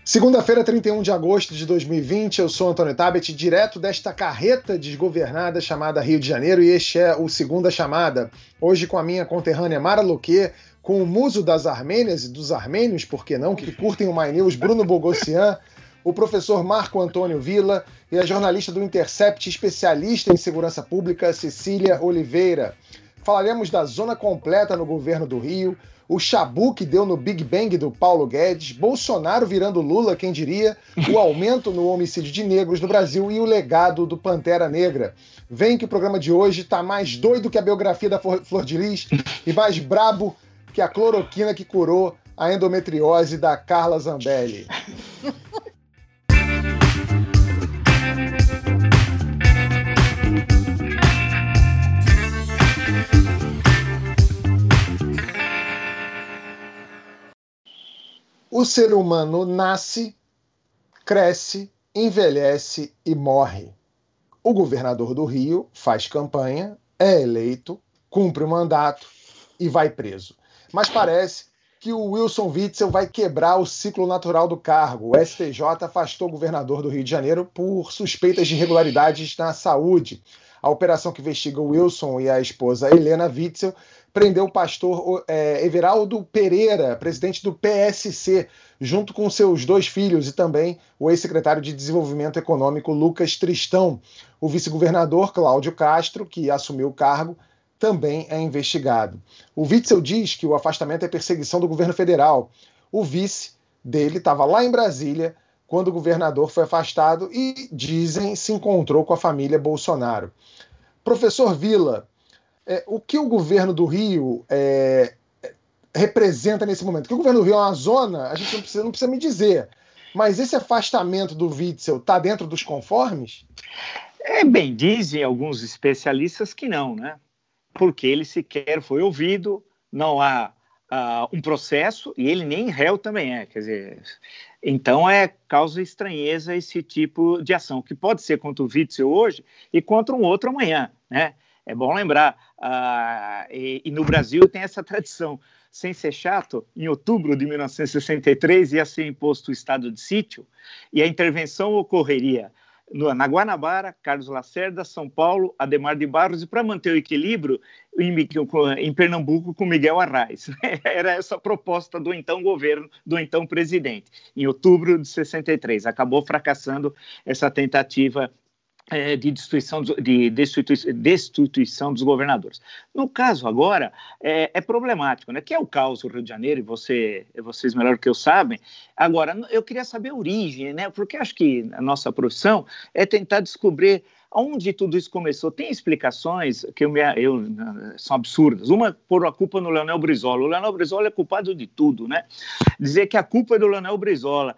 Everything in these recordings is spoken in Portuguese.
Segunda-feira, 31 de agosto de 2020, eu sou Antônio Tabet, direto desta carreta desgovernada chamada Rio de Janeiro, e este é o Segunda Chamada. Hoje com a minha conterrânea Mara Loquet, com o muso das Armênias e dos armênios, por que não, que curtem o My News, Bruno Bogossian, o professor Marco Antônio Villa e a jornalista do Intercept, especialista em segurança pública, Cecília Oliveira. Falaremos da zona completa no governo do Rio, o chabu que deu no Big Bang do Paulo Guedes, Bolsonaro virando Lula, quem diria, o aumento no homicídio de negros no Brasil e o legado do Pantera Negra. Vem que o programa de hoje tá mais doido que a biografia da Flor de Lis e mais brabo que a cloroquina que curou a endometriose da Carla Zambelli. O ser humano nasce, cresce, envelhece e morre. O governador do Rio faz campanha, é eleito, cumpre o mandato e vai preso. Mas parece que o Wilson Witzel vai quebrar o ciclo natural do cargo. O STJ afastou o governador do Rio de Janeiro por suspeitas de irregularidades na saúde. A operação que investiga o Wilson e a esposa Helena Witzel prendeu o pastor Everaldo Pereira, presidente do PSC, junto com seus 2 filhos e também o ex-secretário de Desenvolvimento Econômico Lucas Tristão. O vice-governador Cláudio Castro, que assumiu o cargo, também é investigado. O Witzel diz que o afastamento é perseguição do governo federal. O vice dele estava lá em Brasília quando o governador foi afastado e, dizem, se encontrou com a família Bolsonaro. Professor Villa, o que o governo do Rio representa nesse momento? Que o governo do Rio é uma zona, a gente não precisa me dizer, mas esse afastamento do Witzel está dentro dos conformes? Bem, dizem alguns especialistas que não, né? Porque ele sequer foi ouvido, não há um processo, e ele nem réu também é, quer dizer, então causa estranheza esse tipo de ação, que pode ser contra o Witzel hoje e contra um outro amanhã, né? É bom lembrar, e no Brasil tem essa tradição, sem ser chato, em outubro de 1963 ia ser imposto o estado de sítio e a intervenção ocorreria na Guanabara, Carlos Lacerda, São Paulo, Adhemar de Barros, e para manter o equilíbrio, em Pernambuco, com Miguel Arraes. Era essa a proposta do então governo, do então presidente, em outubro de 63. Acabou fracassando essa tentativa de destituição dos governadores. No caso agora, é problemático, né? Que é o caos do Rio de Janeiro, e vocês melhor que eu sabem. Agora, eu queria saber a origem, né? Porque acho que a nossa profissão é tentar descobrir aonde tudo isso começou. Tem explicações que são absurdas. Uma, por a culpa no Leonel Brizola. O Leonel Brizola é culpado de tudo, né? Dizer que a culpa é do Leonel Brizola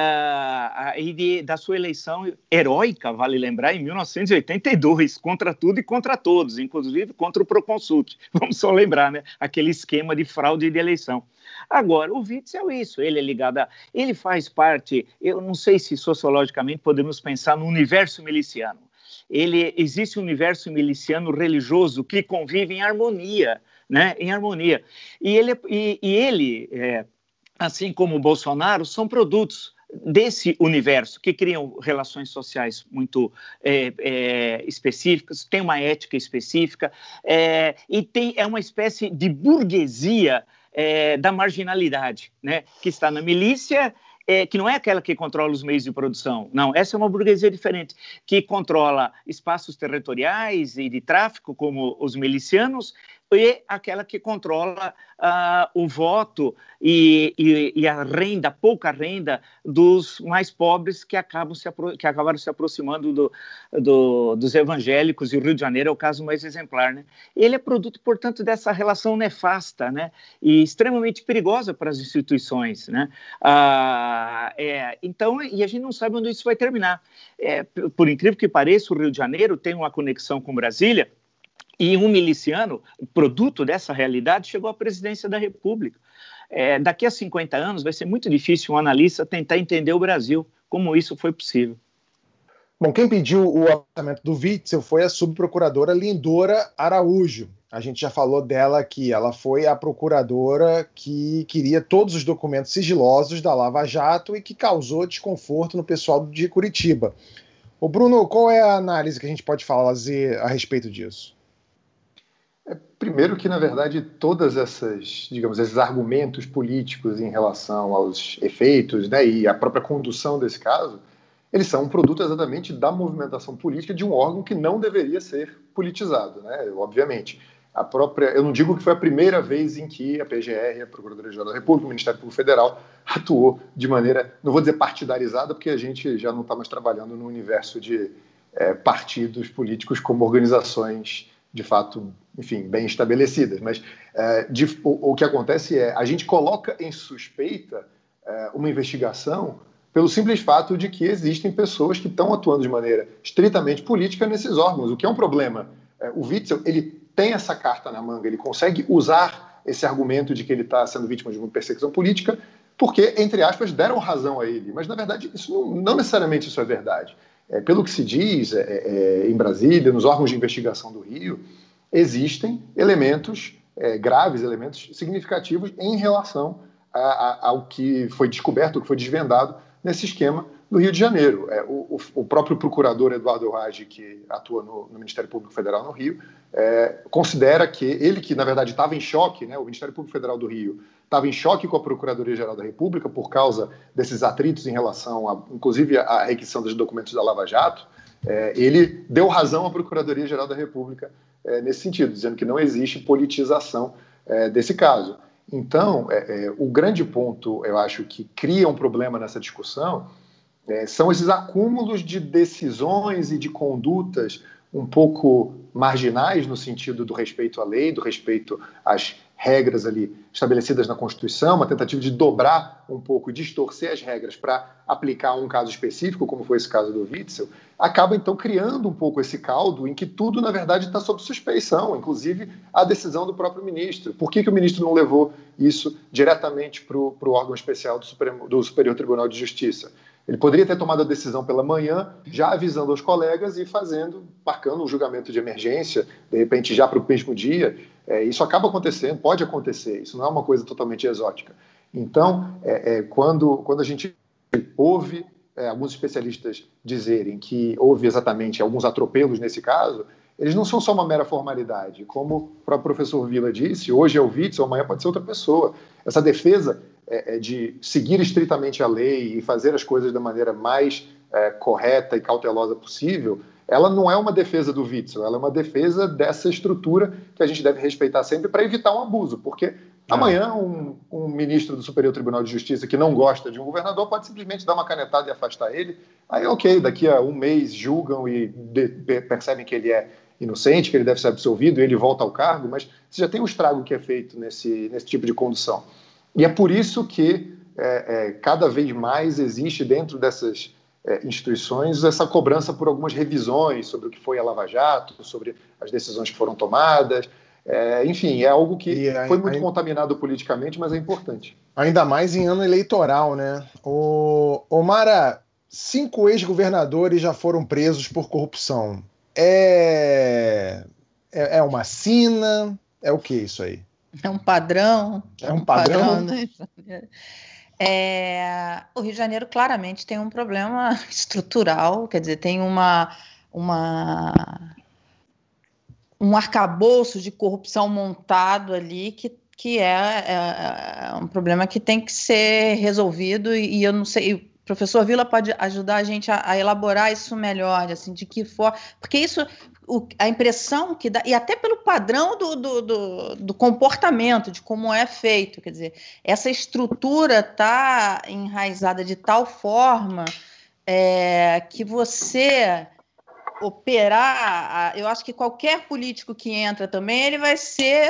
e da sua eleição heróica, vale lembrar, em 1982, contra tudo e contra todos, inclusive contra o Proconsult. Vamos só lembrar, né? Aquele esquema de fraude de eleição. Agora, o Witzel é isso, ele é ligado ele faz parte, eu não sei se sociologicamente podemos pensar no universo miliciano. Existe um universo miliciano religioso que convive em harmonia, né? Em harmonia. E ele, assim como o Bolsonaro, são produtos desse universo que criam relações sociais muito específicas, tem uma ética específica e é uma espécie de burguesia da marginalidade, né? Que está na milícia, que não é aquela que controla os meios de produção, não, essa é uma burguesia diferente, que controla espaços territoriais e de tráfico, como os milicianos, e aquela que controla o voto e a renda, pouca renda, dos mais pobres que acabaram se aproximando dos evangélicos, e o Rio de Janeiro é o caso mais exemplar, né? Ele é produto, portanto, dessa relação nefasta, né? E extremamente perigosa para as instituições, né? Então, e a gente não sabe onde isso vai terminar. Por incrível que pareça, o Rio de Janeiro tem uma conexão com Brasília, e um miliciano, produto dessa realidade, chegou à presidência da República. Daqui a 50 anos vai ser muito difícil um analista tentar entender o Brasil, como isso foi possível. Bom, quem pediu o afastamento do Witzel foi a subprocuradora Lindora Araújo. A gente já falou dela aqui. Ela foi a procuradora que queria todos os documentos sigilosos da Lava Jato e que causou desconforto no pessoal de Curitiba. Ô Bruno, qual é a análise que a gente pode fazer a respeito disso? Primeiro que, na verdade, todas esses argumentos políticos em relação aos efeitos, né, e a própria condução desse caso, eles são um produto exatamente da movimentação política de um órgão que não deveria ser politizado, né, obviamente. Eu não digo que foi a primeira vez em que a PGR, a Procuradoria-Geral da República, o Ministério Público Federal, atuou de maneira, não vou dizer partidarizada, porque a gente já não está mais trabalhando no universo de partidos políticos como organizações de fato, enfim, bem estabelecidas. Mas o que acontece é a gente coloca em suspeita uma investigação pelo simples fato de que existem pessoas que estão atuando de maneira estritamente política nesses órgãos, o que é um problema. O Witzel, ele tem essa carta na manga, ele consegue usar esse argumento de que ele está sendo vítima de uma perseguição política porque, entre aspas, deram razão a ele. Mas, na verdade, isso não necessariamente isso é verdade. Pelo que se diz em Brasília, nos órgãos de investigação do Rio, existem elementos graves, elementos significativos em relação ao que foi descoberto, o que foi desvendado nesse esquema do Rio de Janeiro. O próprio procurador Eduardo Rage, que atua no Ministério Público Federal no Rio, considera que ele, que na verdade estava em choque, né, o Ministério Público Federal do Rio estava em choque com a Procuradoria-Geral da República por causa desses atritos em relação, inclusive, à requisição dos documentos da Lava Jato. Ele deu razão à Procuradoria-Geral da República nesse sentido, dizendo que não existe politização desse caso. Então, o grande ponto, eu acho, que cria um problema nessa discussão são esses acúmulos de decisões e de condutas um pouco marginais no sentido do respeito à lei, do respeito às regras ali estabelecidas na Constituição, uma tentativa de dobrar um pouco, distorcer as regras para aplicar a um caso específico, como foi esse caso do Witzel, acaba então criando um pouco esse caldo em que tudo, na verdade, está sob suspeição, inclusive a decisão do próprio ministro. Por que o ministro não levou isso diretamente para o órgão especial do Superior Tribunal de Justiça? Ele poderia ter tomado a decisão pela manhã, já avisando aos colegas e marcando um julgamento de emergência, de repente já para o mesmo dia. Isso acaba acontecendo, pode acontecer, isso não é uma coisa totalmente exótica. Então, quando a gente ouve alguns especialistas dizerem que houve exatamente alguns atropelos nesse caso, eles não são só uma mera formalidade. Como o próprio professor Villa disse, hoje é o Witzel, amanhã pode ser outra pessoa. Essa defesa de seguir estritamente a lei e fazer as coisas da maneira mais correta e cautelosa possível, ela não é uma defesa do Witzel, ela é uma defesa dessa estrutura que a gente deve respeitar sempre para evitar um abuso, porque amanhã um ministro do Superior Tribunal de Justiça que não gosta de um governador pode simplesmente dar uma canetada e afastar ele, aí ok, daqui a um mês julgam e percebem que ele é inocente, que ele deve ser absolvido e ele volta ao cargo, mas você já tem um estrago que é feito nesse tipo de condução. E é por isso que cada vez mais existe dentro dessas instituições essa cobrança por algumas revisões sobre o que foi a Lava Jato, sobre as decisões que foram tomadas. Enfim, é algo que foi muito contaminado politicamente, mas é importante. Ainda mais em ano eleitoral, né? Mara, 5 ex-governadores já foram presos por corrupção. É uma sina? É o que isso aí? É um padrão. É um padrão? O Rio de Janeiro claramente tem um problema estrutural, quer dizer, tem um arcabouço de corrupção montado ali que é um problema que tem que ser resolvido e eu não sei, o professor Villa pode ajudar a gente a elaborar isso melhor, assim, de que forma, porque isso, a impressão que dá, e até pelo padrão do comportamento, de como é feito, quer dizer, essa estrutura está enraizada de tal forma que você operar, eu acho que qualquer político que entra também, ele vai ser,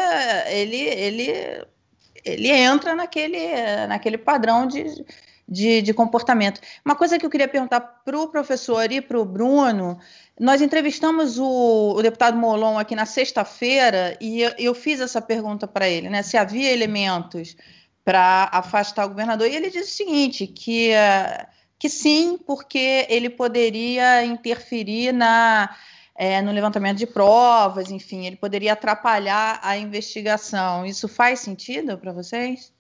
ele entra naquele padrão de comportamento. Uma coisa que eu queria perguntar para o professor e para o Bruno, nós entrevistamos o deputado Molon aqui na sexta-feira e eu fiz essa pergunta para ele, né, se havia elementos para afastar o governador, e ele disse o seguinte, que sim, porque ele poderia interferir no levantamento de provas, enfim, ele poderia atrapalhar a investigação. Isso faz sentido para vocês?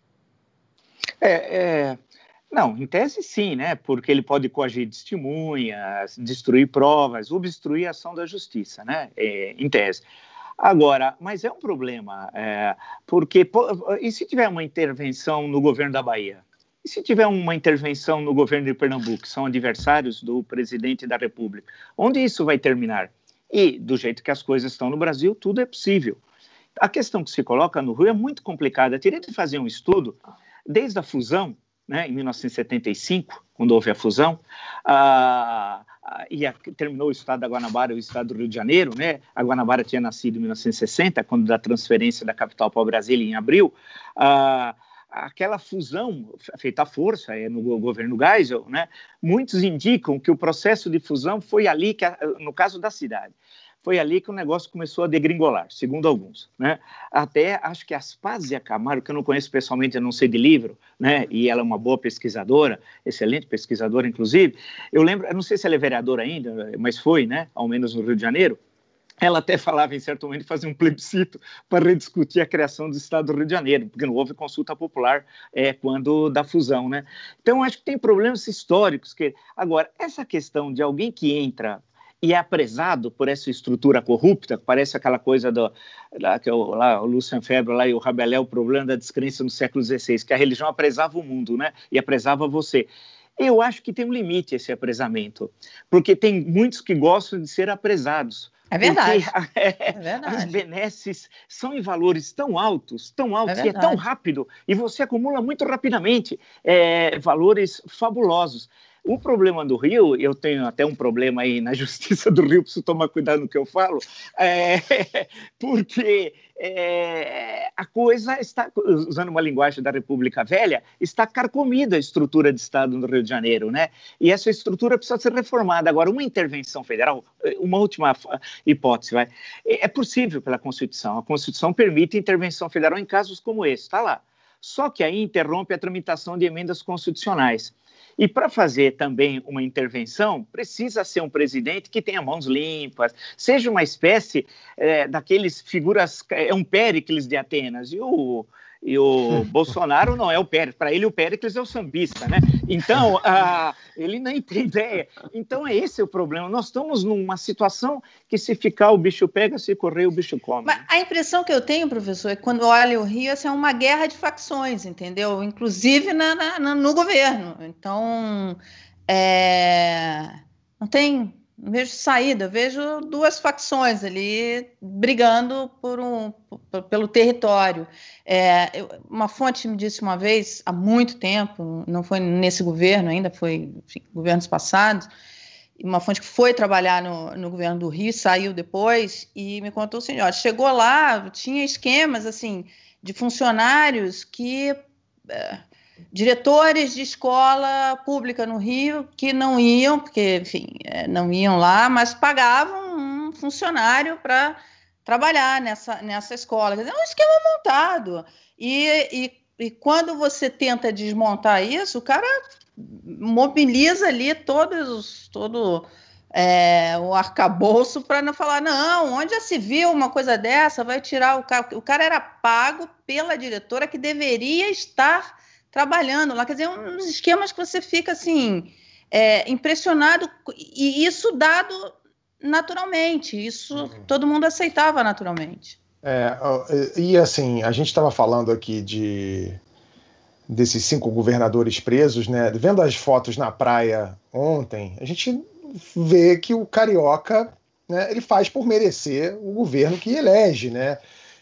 Não, em tese sim, né? Porque ele pode coagir testemunhas, destruir provas, obstruir a ação da justiça, né? Em tese. Agora, mas é um problema, porque e se tiver uma intervenção no governo da Bahia? E se tiver uma intervenção no governo de Pernambuco, que são adversários do presidente da República? Onde isso vai terminar? E, do jeito que as coisas estão no Brasil, tudo é possível. A questão que se coloca no Rio é muito complicada. Eu teria de fazer um estudo, desde a fusão, né, em 1975, quando houve a fusão, terminou o estado da Guanabara e o estado do Rio de Janeiro, né? A Guanabara tinha nascido em 1960, quando da transferência da capital para Brasília, em abril. Aquela fusão feita à força no governo Geisel, né? Muitos indicam que o processo de fusão foi ali, no caso da cidade, foi ali que o negócio começou a degringolar, segundo alguns, né? Até acho que a Aspásia Camargo, que eu não conheço pessoalmente, eu não sei de livro, né? E ela é uma boa pesquisadora, excelente pesquisadora, inclusive. Eu lembro, eu não sei se ela é vereadora ainda, mas foi, né? Ao menos no Rio de Janeiro. Ela até falava, em certo momento, de fazer um plebiscito para rediscutir a criação do Estado do Rio de Janeiro, porque não houve consulta popular quando da fusão, né? Então, acho que tem problemas históricos. Agora, essa questão de alguém que entra e é apresado por essa estrutura corrupta, parece aquela coisa o Lucian Febre lá e o Rabelais, o problema da descrença no século XVI, que a religião apresava o mundo, né? E apresava você. Eu acho que tem um limite esse apresamento, porque tem muitos que gostam de ser apresados. É verdade. As benesses são em valores tão altos, e é tão rápido, e você acumula muito rapidamente valores fabulosos. O problema do Rio, eu tenho até um problema aí na Justiça do Rio, preciso tomar cuidado no que eu falo, porque a coisa está, usando uma linguagem da República Velha, está carcomida a estrutura de Estado no Rio de Janeiro, né? E essa estrutura precisa ser reformada. Agora, uma intervenção federal, uma última hipótese, é possível pela Constituição. A Constituição permite intervenção federal em casos como esse, está lá. Só que aí interrompe a tramitação de emendas constitucionais. E para fazer também uma intervenção, precisa ser um presidente que tenha mãos limpas, seja uma espécie daqueles figuras, um Péricles de Atenas, e o Bolsonaro não é o Péricles, para ele o Péricles é o sambista, né? Então, ele nem tem ideia. Então, esse é o problema. Nós estamos numa situação que se ficar o bicho pega, se correr o bicho come. Mas a impressão que eu tenho, professor, é que quando olha o Rio, é uma guerra de facções, entendeu? Inclusive no governo. Então, não vejo saída, vejo duas facções ali brigando pelo território. Uma fonte me disse uma vez, há muito tempo, não foi nesse governo ainda, foi governos passados, uma fonte que foi trabalhar no governo do Rio, saiu depois e me contou assim, chegou lá, tinha esquemas assim, de funcionários que... diretores de escola pública no Rio que não iam, porque, enfim, não iam lá, mas pagavam um funcionário para trabalhar nessa escola. Quer dizer, é um esquema montado. E quando você tenta desmontar isso, o cara mobiliza ali todo o arcabouço para não falar, não, onde já se viu uma coisa dessa, vai tirar o cara. O cara era pago pela diretora que deveria estar trabalhando lá, quer dizer, uns esquemas que você fica assim, impressionado, e isso dado naturalmente, isso todo mundo aceitava naturalmente. E assim, a gente estava falando aqui desses 5 governadores presos, né? Vendo as fotos na praia ontem, a gente vê que o carioca, né, ele faz por merecer o governo que elege, né?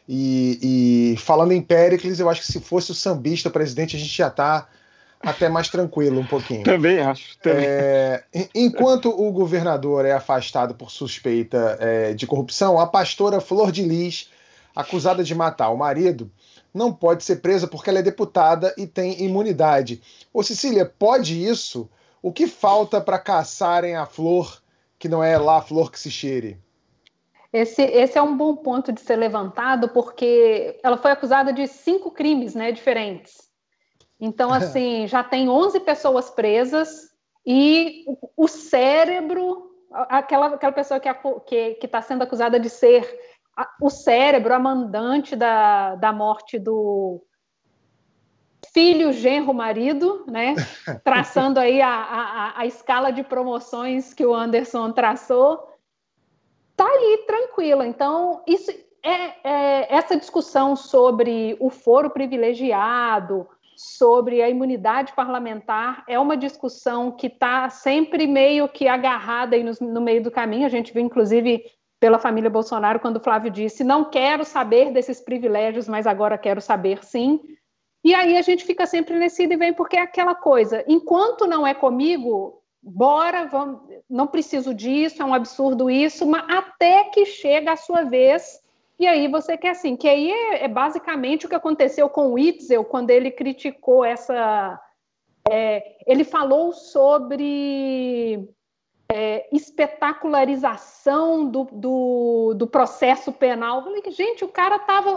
E falando em Péricles, eu acho que se fosse o sambista presidente, a gente já está até mais tranquilo um pouquinho. Também acho. Enquanto o governador é afastado por suspeita de corrupção, a pastora Flor de Lis, acusada de matar o marido, não pode ser presa porque ela é deputada e tem imunidade. Ô Cecília, pode isso? O que falta para caçarem a Flor, que não é lá a Flor que se cheire? Esse é um bom ponto de ser levantado, porque ela foi acusada de 5 crimes, né, diferentes. Então, assim, já tem 11 pessoas presas e o cérebro, aquela pessoa que está sendo acusada de ser o cérebro, a mandante da morte do filho, genro, marido, né? Traçando aí a escala de promoções que o Anderson traçou, tá ali tranquila. Então, isso essa discussão sobre o foro privilegiado, sobre a imunidade parlamentar, é uma discussão que está sempre meio que agarrada aí no meio do caminho. A gente viu, inclusive, pela família Bolsonaro, quando o Flávio disse: não quero saber desses privilégios, mas agora quero saber sim. E aí a gente fica sempre nesse ida e vem, porque é aquela coisa, enquanto não é comigo, bora, vamos, não preciso disso, é um absurdo isso, mas até que chega a sua vez, e aí você quer assim, que aí é basicamente o que aconteceu com o Witzel, quando ele criticou ele falou sobre espetacularização do processo penal. Eu falei, gente, o cara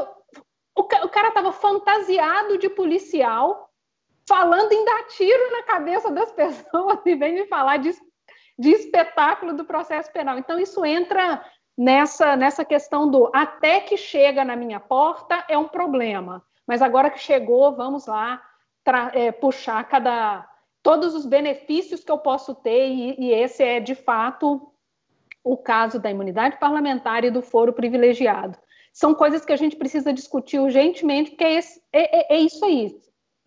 estava fantasiado de policial, falando em dar tiro na cabeça das pessoas, e vem me falar de espetáculo do processo penal. Então, isso entra nessa questão do até que chega na minha porta é um problema, mas agora que chegou, vamos lá puxar todos os benefícios que eu posso ter, e esse é, de fato, o caso da imunidade parlamentar e do foro privilegiado. São coisas que a gente precisa discutir urgentemente, porque é isso aí.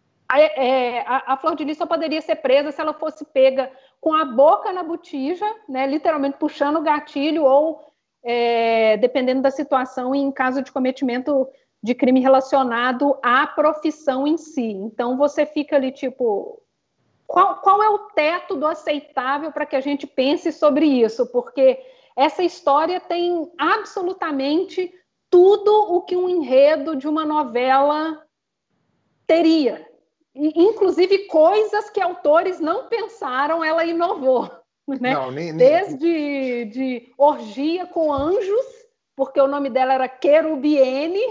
A Flor de Lis só poderia ser presa se ela fosse pega com a boca na botija, né, literalmente puxando o gatilho, ou, dependendo da situação, em caso de cometimento de crime relacionado à profissão em si. Então, você fica ali, tipo, qual é o teto do aceitável para que a gente pense sobre isso? Porque essa história tem absolutamente tudo o que um enredo de uma novela teria. Inclusive coisas que autores não pensaram, ela inovou. Né? Não, Desde de orgia com anjos, porque o nome dela era Querubiene,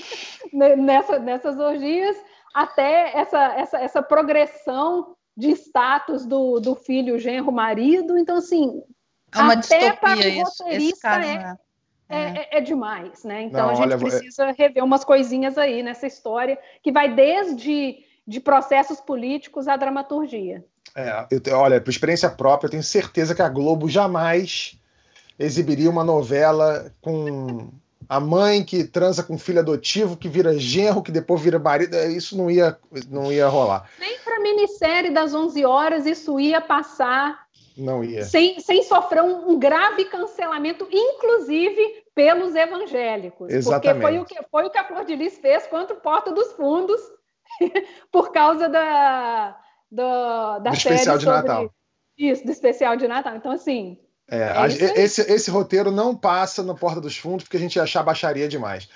nessas orgias, até essa progressão de status do filho, genro, marido. Então, assim, é uma até distopia para o isso, roteirista caso, é demais, né? Então, Não, a gente precisa rever umas coisinhas aí nessa história, que vai desde de processos políticos à dramaturgia. Olha, por experiência própria, eu tenho certeza que a Globo jamais exibiria uma novela com a mãe que transa com o filho adotivo, que vira genro, que depois vira marido. Isso não ia rolar. Nem para a minissérie das 11 horas isso ia passar. Não ia. Sem sofrer um grave cancelamento, inclusive pelos evangélicos. Exatamente. Porque foi o que a Flor de Lis fez contra o Porta dos Fundos, por causa da do série especial de Natal. Isso, do especial de Natal. Então, assim... esse roteiro não passa na Porta dos Fundos, porque a gente ia achar baixaria demais.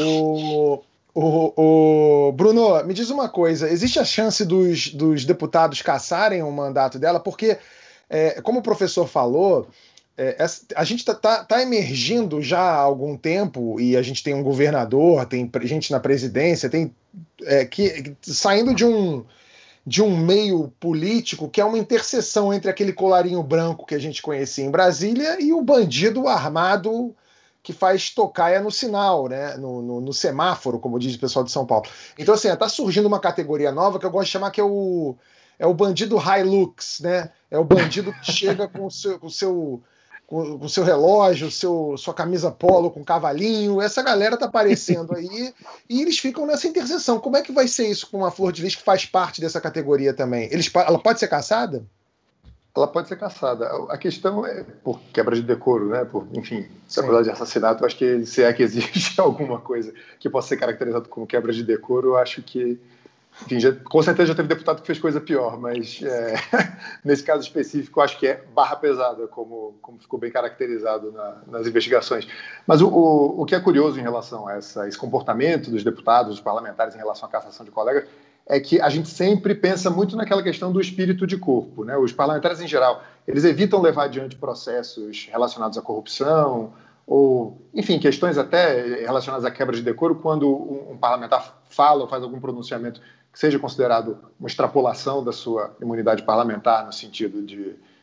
Bruno, me diz uma coisa, existe a chance dos deputados cassarem o mandato dela? Porque, como o professor falou, a gente tá emergindo já há algum tempo, e a gente tem um governador, tem gente na presidência, saindo de um meio político que é uma interseção entre aquele colarinho branco que a gente conhecia em Brasília e o bandido armado que faz tocaia no sinal, né? no semáforo, como diz o pessoal de São Paulo. Então, assim, está surgindo uma categoria nova que eu gosto de chamar que é o bandido Hilux, né? É o bandido que chega com o seu relógio, sua camisa polo com cavalinho. Essa galera tá aparecendo aí e eles ficam nessa interseção. Como é que vai ser isso com a Flor de Lis, que faz parte dessa categoria também? Ela pode ser cassada? Ela pode ser cassada. A questão é por quebra de decoro, né? Enfim, se acusar de assassinato, eu acho que se é que existe alguma coisa que possa ser caracterizado como quebra de decoro, eu acho que, enfim, com certeza já teve deputado que fez coisa pior, mas nesse caso específico, eu acho que é barra pesada, como ficou bem caracterizado nas investigações. Mas o que é curioso em relação a esse comportamento dos deputados, dos parlamentares em relação à cassação de colegas, é que a gente sempre pensa muito naquela questão do espírito de corpo, né? Os parlamentares, em geral, eles evitam levar adiante processos relacionados à corrupção ou, enfim, questões até relacionadas à quebra de decoro, quando um parlamentar fala ou faz algum pronunciamento que seja considerado uma extrapolação da sua imunidade parlamentar, no sentido de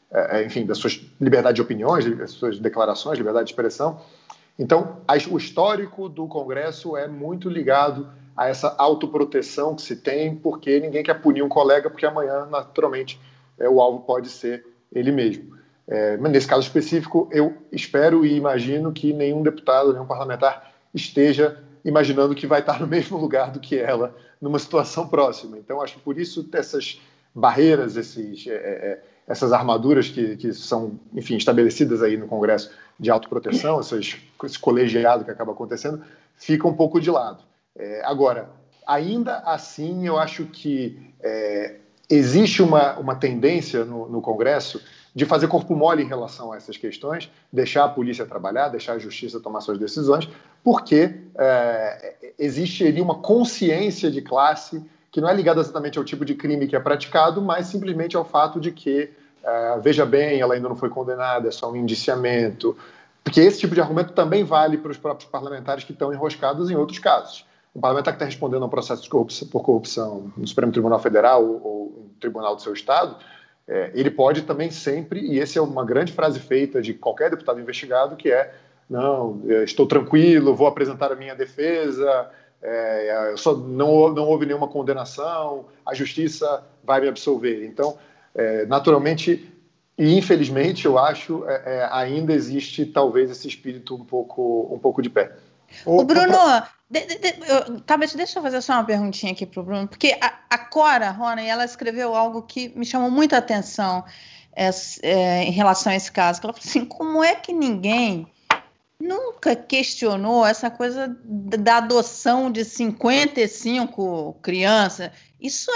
enfim, da sua liberdade de opiniões, das suas declarações, liberdade de expressão. Então, o histórico do Congresso é muito ligado a essa autoproteção que se tem, porque ninguém quer punir um colega, porque amanhã, naturalmente, o alvo pode ser ele mesmo. Mas nesse caso específico, eu espero e imagino que nenhum deputado, nenhum parlamentar esteja imaginando que vai estar no mesmo lugar do que ela numa situação próxima. Então, acho que por isso essas barreiras, essas armaduras que são, enfim, estabelecidas aí no Congresso de autoproteção, esse colegiado que acaba acontecendo, fica um pouco de lado. Agora, ainda assim, eu acho que existe uma tendência no Congresso de fazer corpo mole em relação a essas questões, deixar a polícia trabalhar, deixar a justiça tomar suas decisões, porque existe ali uma consciência de classe que não é ligada exatamente ao tipo de crime que é praticado, mas simplesmente ao fato de que, veja bem, ela ainda não foi condenada, é só um indiciamento, porque esse tipo de argumento também vale para os próprios parlamentares que estão enroscados em outros casos. Um parlamentar que está respondendo a um processo por corrupção no Supremo Tribunal Federal ou no tribunal do seu estado, ele pode também sempre, e essa é uma grande frase feita de qualquer deputado investigado, que não, estou tranquilo, vou apresentar a minha defesa, não houve nenhuma condenação, a justiça vai me absolver. Então, naturalmente e infelizmente, eu acho, ainda existe talvez esse espírito um pouco de pé. O Bruno, talvez deixa eu fazer só uma perguntinha aqui para o Bruno, porque a Cora Rona, ela escreveu algo que me chamou muita atenção em relação a esse caso, que ela falou assim, como é que ninguém nunca questionou essa coisa da adoção de 55 crianças? Isso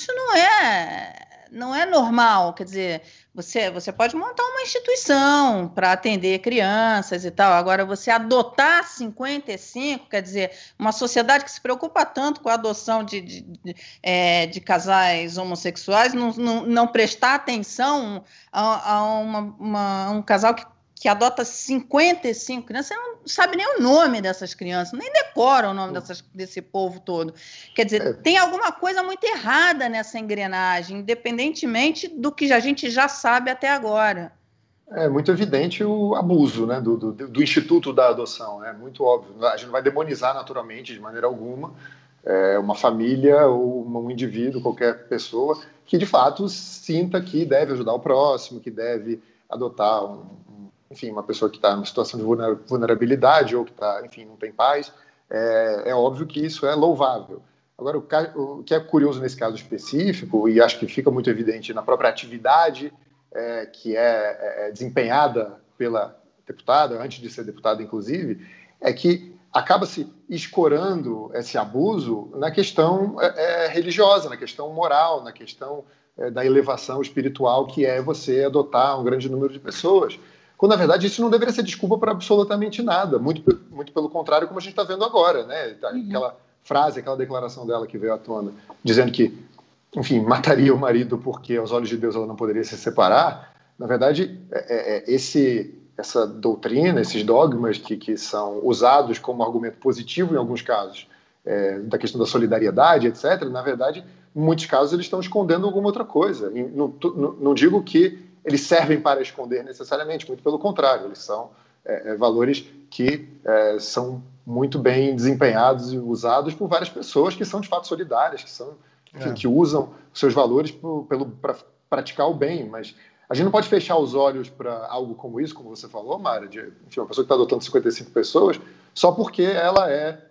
não é normal, quer dizer, você pode montar uma instituição para atender crianças e tal, agora você adotar 55, quer dizer, uma sociedade que se preocupa tanto com a adoção de casais homossexuais, não prestar atenção a um casal que adota 55 crianças, você não sabe nem o nome dessas crianças, nem decora o nome desse povo todo. Quer dizer, tem alguma coisa muito errada nessa engrenagem, independentemente do que a gente já sabe até agora. É muito evidente o abuso, né, do instituto da adoção, é muito óbvio. A gente não vai demonizar naturalmente, de maneira alguma, uma família ou um indivíduo, qualquer pessoa, que de fato sinta que deve ajudar o próximo, que deve adotar enfim, uma pessoa que está em uma situação de vulnerabilidade ou que não tem pais, é óbvio que isso é louvável. Agora, o que é curioso nesse caso específico, e acho que fica muito evidente na própria atividade que é desempenhada pela deputada, antes de ser deputada, inclusive, é que acaba se escorando esse abuso na questão religiosa, na questão moral, na questão da elevação espiritual, que é você adotar um grande número de pessoas. Quando, na verdade, isso não deveria ser desculpa para absolutamente nada. Muito pelo contrário, como a gente está vendo agora, né? Aquela frase, aquela declaração dela que veio à tona, dizendo que, enfim, mataria o marido porque, aos olhos de Deus, ela não poderia se separar. Na verdade, essa doutrina, esses dogmas que são usados como argumento positivo em alguns casos, da questão da solidariedade, etc., na verdade, em muitos casos, eles estão escondendo alguma outra coisa. E não digo que eles servem para esconder necessariamente, muito pelo contrário, eles são valores que são muito bem desempenhados e usados por várias pessoas que são de fato solidárias, que usam seus valores para praticar o bem, mas a gente não pode fechar os olhos para algo como isso, como você falou, Mara, enfim, uma pessoa que está adotando 55 pessoas, só porque ela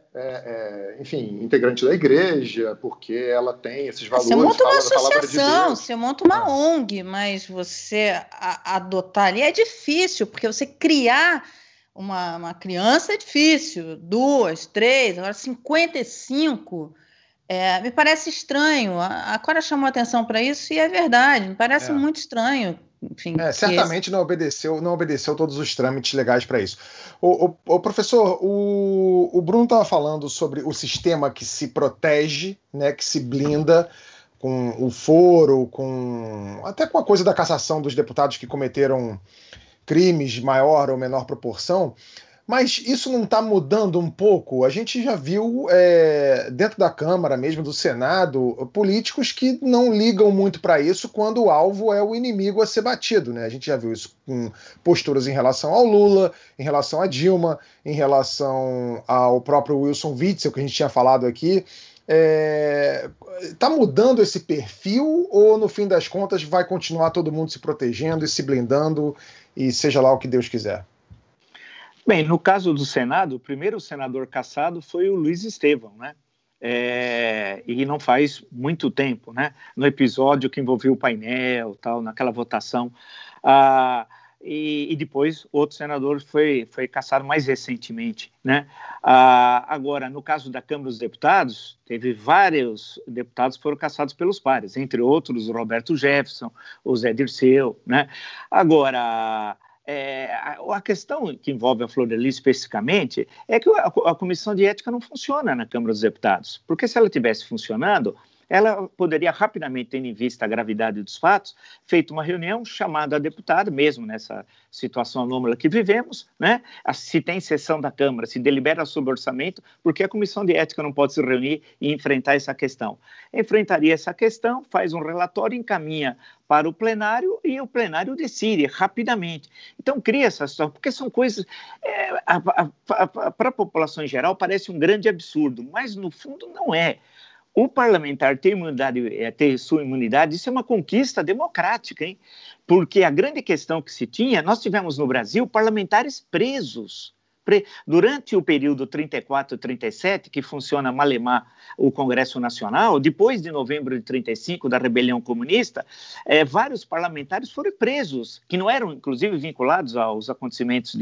enfim, integrante da igreja, porque ela tem esses valores. Você monta uma associação, você monta uma ONG, mas você adotar ali é difícil, porque você criar uma criança é difícil, 2, 3, agora 55, me parece estranho. A Cora chamou atenção para isso e é verdade, me parece muito estranho. Enfim, certamente não obedeceu todos os trâmites legais para isso. O professor, o Bruno estava falando sobre o sistema que se protege, né, que se blinda com o foro, até com a coisa da cassação dos deputados que cometeram crimes de maior ou menor proporção, Mas isso não está mudando um pouco? A gente já viu dentro da Câmara, mesmo do Senado, políticos que não ligam muito para isso quando o alvo é o inimigo a ser batido, né? A gente já viu isso com posturas em relação ao Lula, em relação a Dilma, em relação ao próprio Wilson Witzel, que a gente tinha falado aqui. Está mudando esse perfil ou, no fim das contas, vai continuar todo mundo se protegendo e se blindando e seja lá o que Deus quiser? Bem, no caso do Senado, o primeiro senador cassado foi o Luiz Estevão, né? E não faz muito tempo, né? No episódio que envolveu o painel, tal, naquela votação. E depois outro senador foi cassado mais recentemente, né? Agora, no caso da Câmara dos Deputados, teve vários deputados que foram cassados pelos pares, entre outros o Roberto Jefferson, o Zé Dirceu, né? Agora, a questão que envolve a Flor de Lis especificamente é que a Comissão de Ética não funciona na Câmara dos Deputados, porque se ela estivesse funcionando, ela poderia rapidamente, tendo em vista a gravidade dos fatos, feito uma reunião, chamado a deputada, mesmo nessa situação anômala que vivemos, né? Se tem sessão da Câmara, se delibera sobre orçamento, porque a Comissão de Ética não pode se reunir e enfrentar essa questão. Enfrentaria essa questão, faz um relatório, encaminha para o plenário e o plenário decide rapidamente. Então, cria essa situação, porque são coisas... para a população em geral, parece um grande absurdo, mas, no fundo, não é. O parlamentar ter sua imunidade, isso é uma conquista democrática, hein? Porque a grande questão que se tinha, nós tivemos no Brasil parlamentares presos. Durante o período 34 e 37, que funciona malemar o Congresso Nacional, depois de novembro de 35, da rebelião comunista, vários parlamentares foram presos, que não eram, inclusive, vinculados aos acontecimentos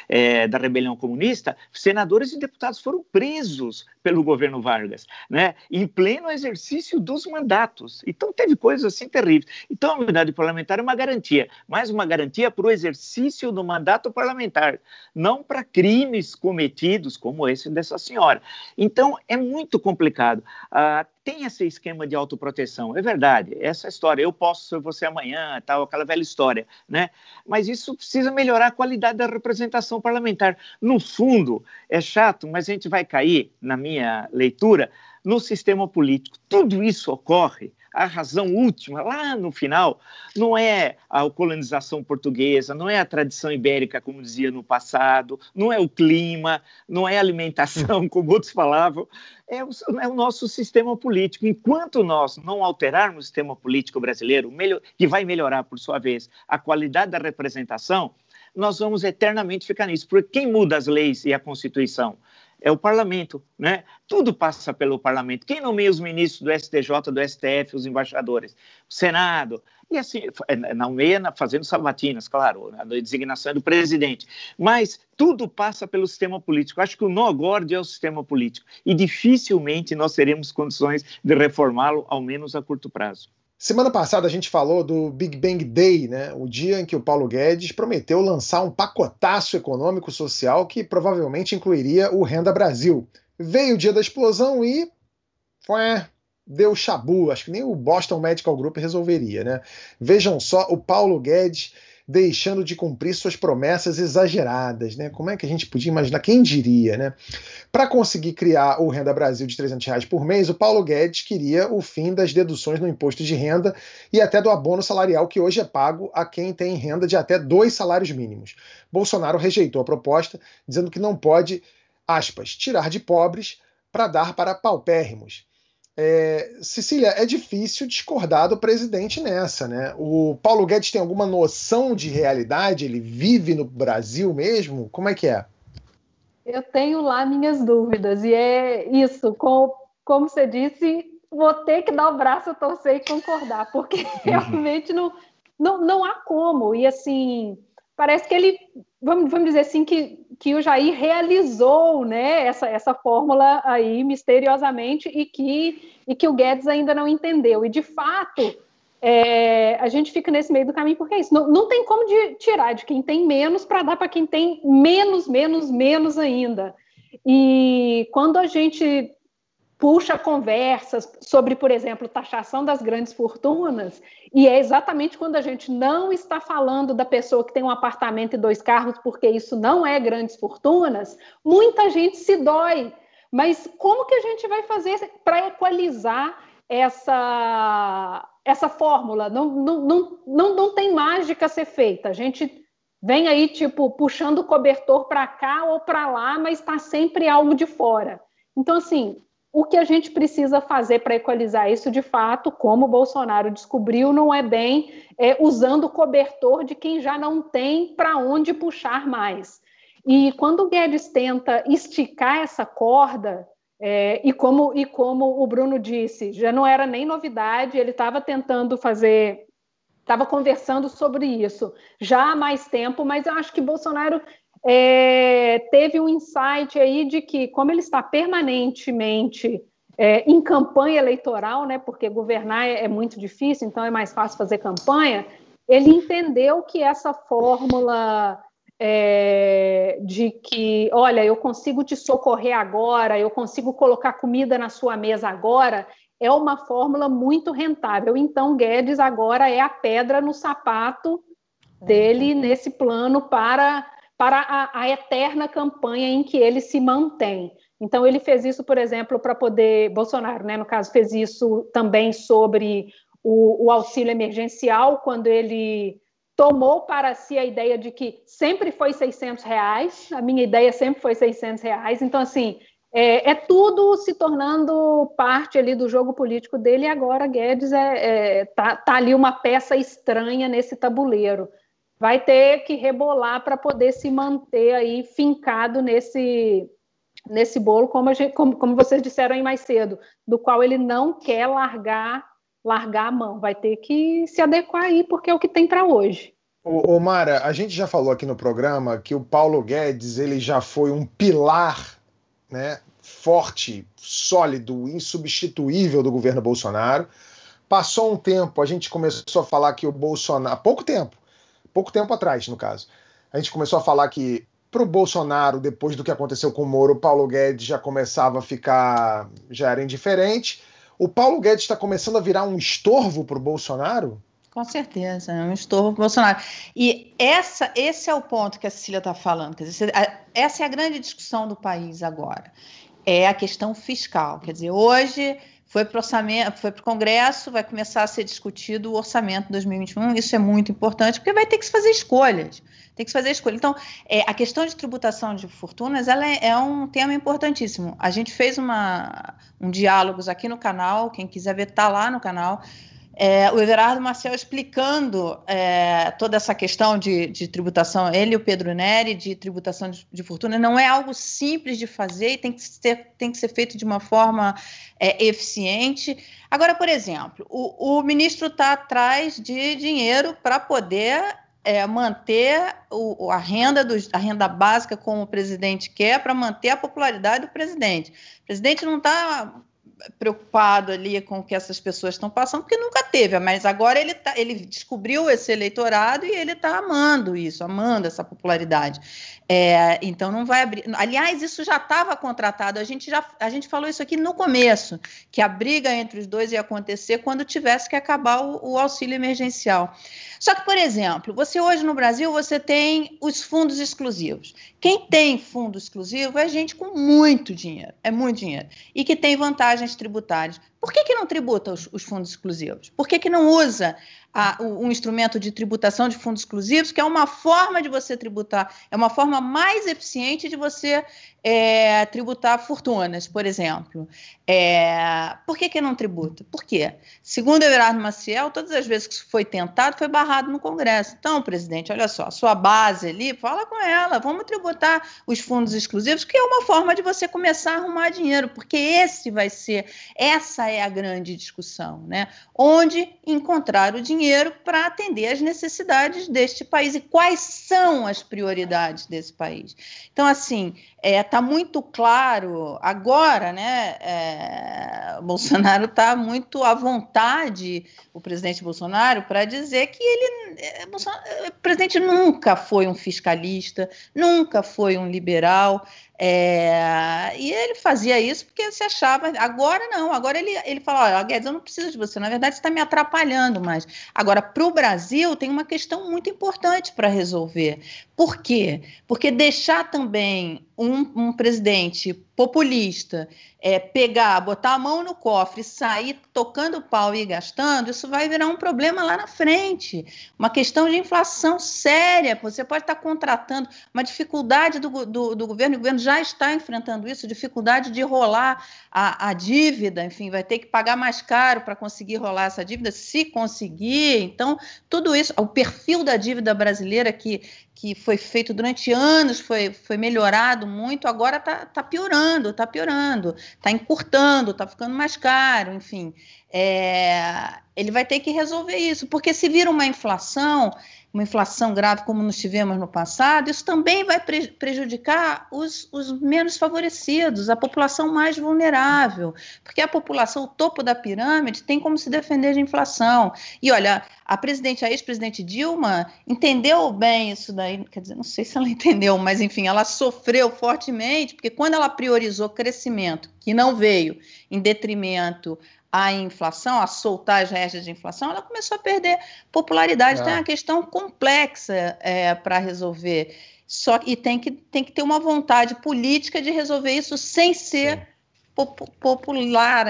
da rebelião comunista. Senadores e deputados foram presos pelo governo Vargas, né, em pleno exercício dos mandatos. Então, teve coisas assim terríveis. Então, a imunidade parlamentar é uma garantia, mas uma garantia para o exercício do mandato parlamentar, não para crimes cometidos como esse dessa senhora. Então, é muito complicado. Tem esse esquema de autoproteção, é verdade, essa história, eu posso ser você amanhã, tal, aquela velha história, né? Mas isso precisa melhorar a qualidade da representação parlamentar. No fundo, é chato, mas a gente vai cair, na minha leitura, no sistema político. Tudo isso ocorre, a razão última, lá no final, não é a colonização portuguesa, não é a tradição ibérica, como dizia no passado, não é o clima, não é a alimentação, como outros falavam, é o nosso sistema político. Enquanto nós não alterarmos o sistema político brasileiro, que vai melhorar, por sua vez, a qualidade da representação, nós vamos eternamente ficar nisso. Porque quem muda as leis e a Constituição? É o parlamento, né? Tudo passa pelo parlamento. Quem nomeia os ministros do STJ, do STF, os embaixadores? O Senado. E assim, nomeia fazendo sabatinas, claro, a designação é do presidente. Mas tudo passa pelo sistema político. Acho que o nó gordo é o sistema político. E dificilmente nós teremos condições de reformá-lo, ao menos a curto prazo. Semana passada a gente falou do Big Bang Day, né? O dia em que o Paulo Guedes prometeu lançar um pacotaço econômico-social que provavelmente incluiria o Renda Brasil. Veio o dia da explosão e... deu chabu. Acho que nem o Boston Medical Group resolveria, né? Vejam só o Paulo Guedes deixando de cumprir suas promessas exageradas, né? Como é que a gente podia imaginar? Quem diria, né? Para conseguir criar o Renda Brasil de R$300 por mês, o Paulo Guedes queria o fim das deduções no imposto de renda e até do abono salarial que hoje é pago a quem tem renda de até 2 salários mínimos. Bolsonaro rejeitou a proposta, dizendo que não pode, aspas, tirar de pobres para dar para paupérrimos. Cecília, é difícil discordar do presidente nessa, né? O Paulo Guedes tem alguma noção de realidade? Ele vive no Brasil mesmo? Como é que é? Eu tenho lá minhas dúvidas, e é isso, como você disse, vou ter que dar o braço a torcer e concordar, porque realmente não há como. E assim, parece que ele, vamos dizer assim, que o Jair realizou, né, essa fórmula aí misteriosamente e que o Guedes ainda não entendeu. E de fato, a gente fica nesse meio do caminho porque é isso. Não tem como tirar de quem tem menos para dar para quem tem menos ainda. E quando a gente puxa conversas sobre, por exemplo, taxação das grandes fortunas, e é exatamente quando a gente não está falando da pessoa que tem um apartamento e 2 carros, porque isso não é grandes fortunas, muita gente se dói. Mas como que a gente vai fazer para equalizar essa fórmula? Não tem mágica a ser feita. A gente vem aí, tipo, puxando o cobertor para cá ou para lá, mas está sempre algo de fora. Então, assim, o que a gente precisa fazer para equalizar isso, de fato, como o Bolsonaro descobriu, não é bem usando o cobertor de quem já não tem para onde puxar mais. E quando o Guedes tenta esticar essa corda, e como o Bruno disse, já não era nem novidade, ele estava tentando fazer, estava conversando sobre isso já há mais tempo, mas eu acho que Bolsonaro teve um insight aí de que, como ele está permanentemente em campanha eleitoral, né, porque governar é muito difícil, então é mais fácil fazer campanha, ele entendeu que essa fórmula de que, olha, eu consigo te socorrer agora, eu consigo colocar comida na sua mesa agora, é uma fórmula muito rentável. Então, Guedes agora é a pedra no sapato dele nesse plano para a eterna campanha em que ele se mantém. Então, ele fez isso, por exemplo, para poder... Bolsonaro, né, no caso, fez isso também sobre o auxílio emergencial, quando ele tomou para si a ideia de que sempre foi R$600, a minha ideia sempre foi R$600. Então, assim, tudo se tornando parte ali do jogo político dele, e agora Guedes tá ali uma peça estranha nesse tabuleiro. Vai ter que rebolar para poder se manter aí fincado nesse bolo, como vocês disseram aí mais cedo, do qual ele não quer largar a mão. Vai ter que se adequar aí, porque é o que tem para hoje. Ô Mara, a gente já falou aqui no programa que o Paulo Guedes ele já foi um pilar, né, forte, sólido, insubstituível do governo Bolsonaro. Passou um tempo, a gente começou a falar que o Bolsonaro... Pouco tempo atrás, no caso. A gente começou a falar que para o Bolsonaro, depois do que aconteceu com o Moro, o Paulo Guedes já começava a ficar... já era indiferente. O Paulo Guedes está começando a virar um estorvo para o Bolsonaro? Com certeza, é um estorvo para o Bolsonaro. E esse é o ponto que a Cecília está falando. Quer dizer, essa é a grande discussão do país agora. É a questão fiscal. Quer dizer, hoje... foi para o Congresso, vai começar a ser discutido o orçamento de 2021, isso é muito importante, porque vai ter que se fazer escolhas. Então, a questão de tributação de fortunas, ela é um tema importantíssimo. A gente fez um diálogos aqui no canal, quem quiser ver, está lá no canal, o Everardo Marcel explicando toda essa questão de tributação, ele e o Pedro Neri, de tributação de fortuna, não é algo simples de fazer e tem que ser feito de uma forma eficiente. Agora, por exemplo, o ministro está atrás de dinheiro para poder manter a renda básica como o presidente quer, para manter a popularidade do presidente. O presidente não está preocupado ali com o que essas pessoas estão passando, porque nunca teve, mas agora ele descobriu esse eleitorado e ele está amando essa popularidade. Então não vai abrir. Aliás, isso já estava contratado, a gente falou isso aqui no começo, que a briga entre os dois ia acontecer quando tivesse que acabar o auxílio emergencial. Só que, por exemplo, você hoje no Brasil, você tem os fundos exclusivos. Quem tem fundo exclusivo é gente com muito dinheiro, e que tem vantagens tributárias. Por que não tributa os fundos exclusivos? Por que não usa um instrumento de tributação de fundos exclusivos, que é uma forma de você tributar, é uma forma mais eficiente de você tributar fortunas, por exemplo. Por que não tributa? Por quê? Segundo Everardo Maciel, todas as vezes que isso foi tentado, foi barrado no Congresso. Então, presidente, olha só, a sua base ali, fala com ela, vamos tributar os fundos exclusivos, que é uma forma de você começar a arrumar dinheiro, porque essa é a grande discussão, né? Onde encontrar o dinheiro para atender às necessidades deste país e quais são as prioridades desse país. Então, assim, está muito claro agora, né? O Bolsonaro está muito à vontade, o presidente Bolsonaro, para dizer que o presidente nunca foi um fiscalista, nunca foi um liberal. E ele fazia isso porque se achava. Agora não, agora ele fala: olha, Guedes, eu não preciso de você, na verdade você está me atrapalhando mais. Agora, para o Brasil, tem uma questão muito importante para resolver. Por quê? Porque deixar também um presidente populista pegar, botar a mão no cofre, sair tocando pau e gastando, isso vai virar um problema lá na frente. Uma questão de inflação séria. Você pode estar contratando uma dificuldade do governo, o governo já está enfrentando isso, dificuldade de rolar a dívida, enfim, vai ter que pagar mais caro para conseguir rolar essa dívida, se conseguir. Então, tudo isso, o perfil da dívida brasileira que foi feito durante anos, foi melhorado muito, agora está piorando, está encurtando, está ficando mais caro, enfim. Ele vai ter que resolver isso, porque se vira uma inflação grave como nós tivemos no passado, isso também vai prejudicar os menos favorecidos, a população mais vulnerável, porque a população, o topo da pirâmide, tem como se defender de inflação. E olha, a ex-presidente Dilma entendeu bem isso daí, quer dizer, não sei se ela entendeu, mas enfim, ela sofreu fortemente, porque quando ela priorizou crescimento, que não veio em detrimento a inflação, a soltar as rédeas de inflação, ela começou a perder popularidade. Então é uma questão complexa para resolver. E tem que ter uma vontade política de resolver isso sem ser popular,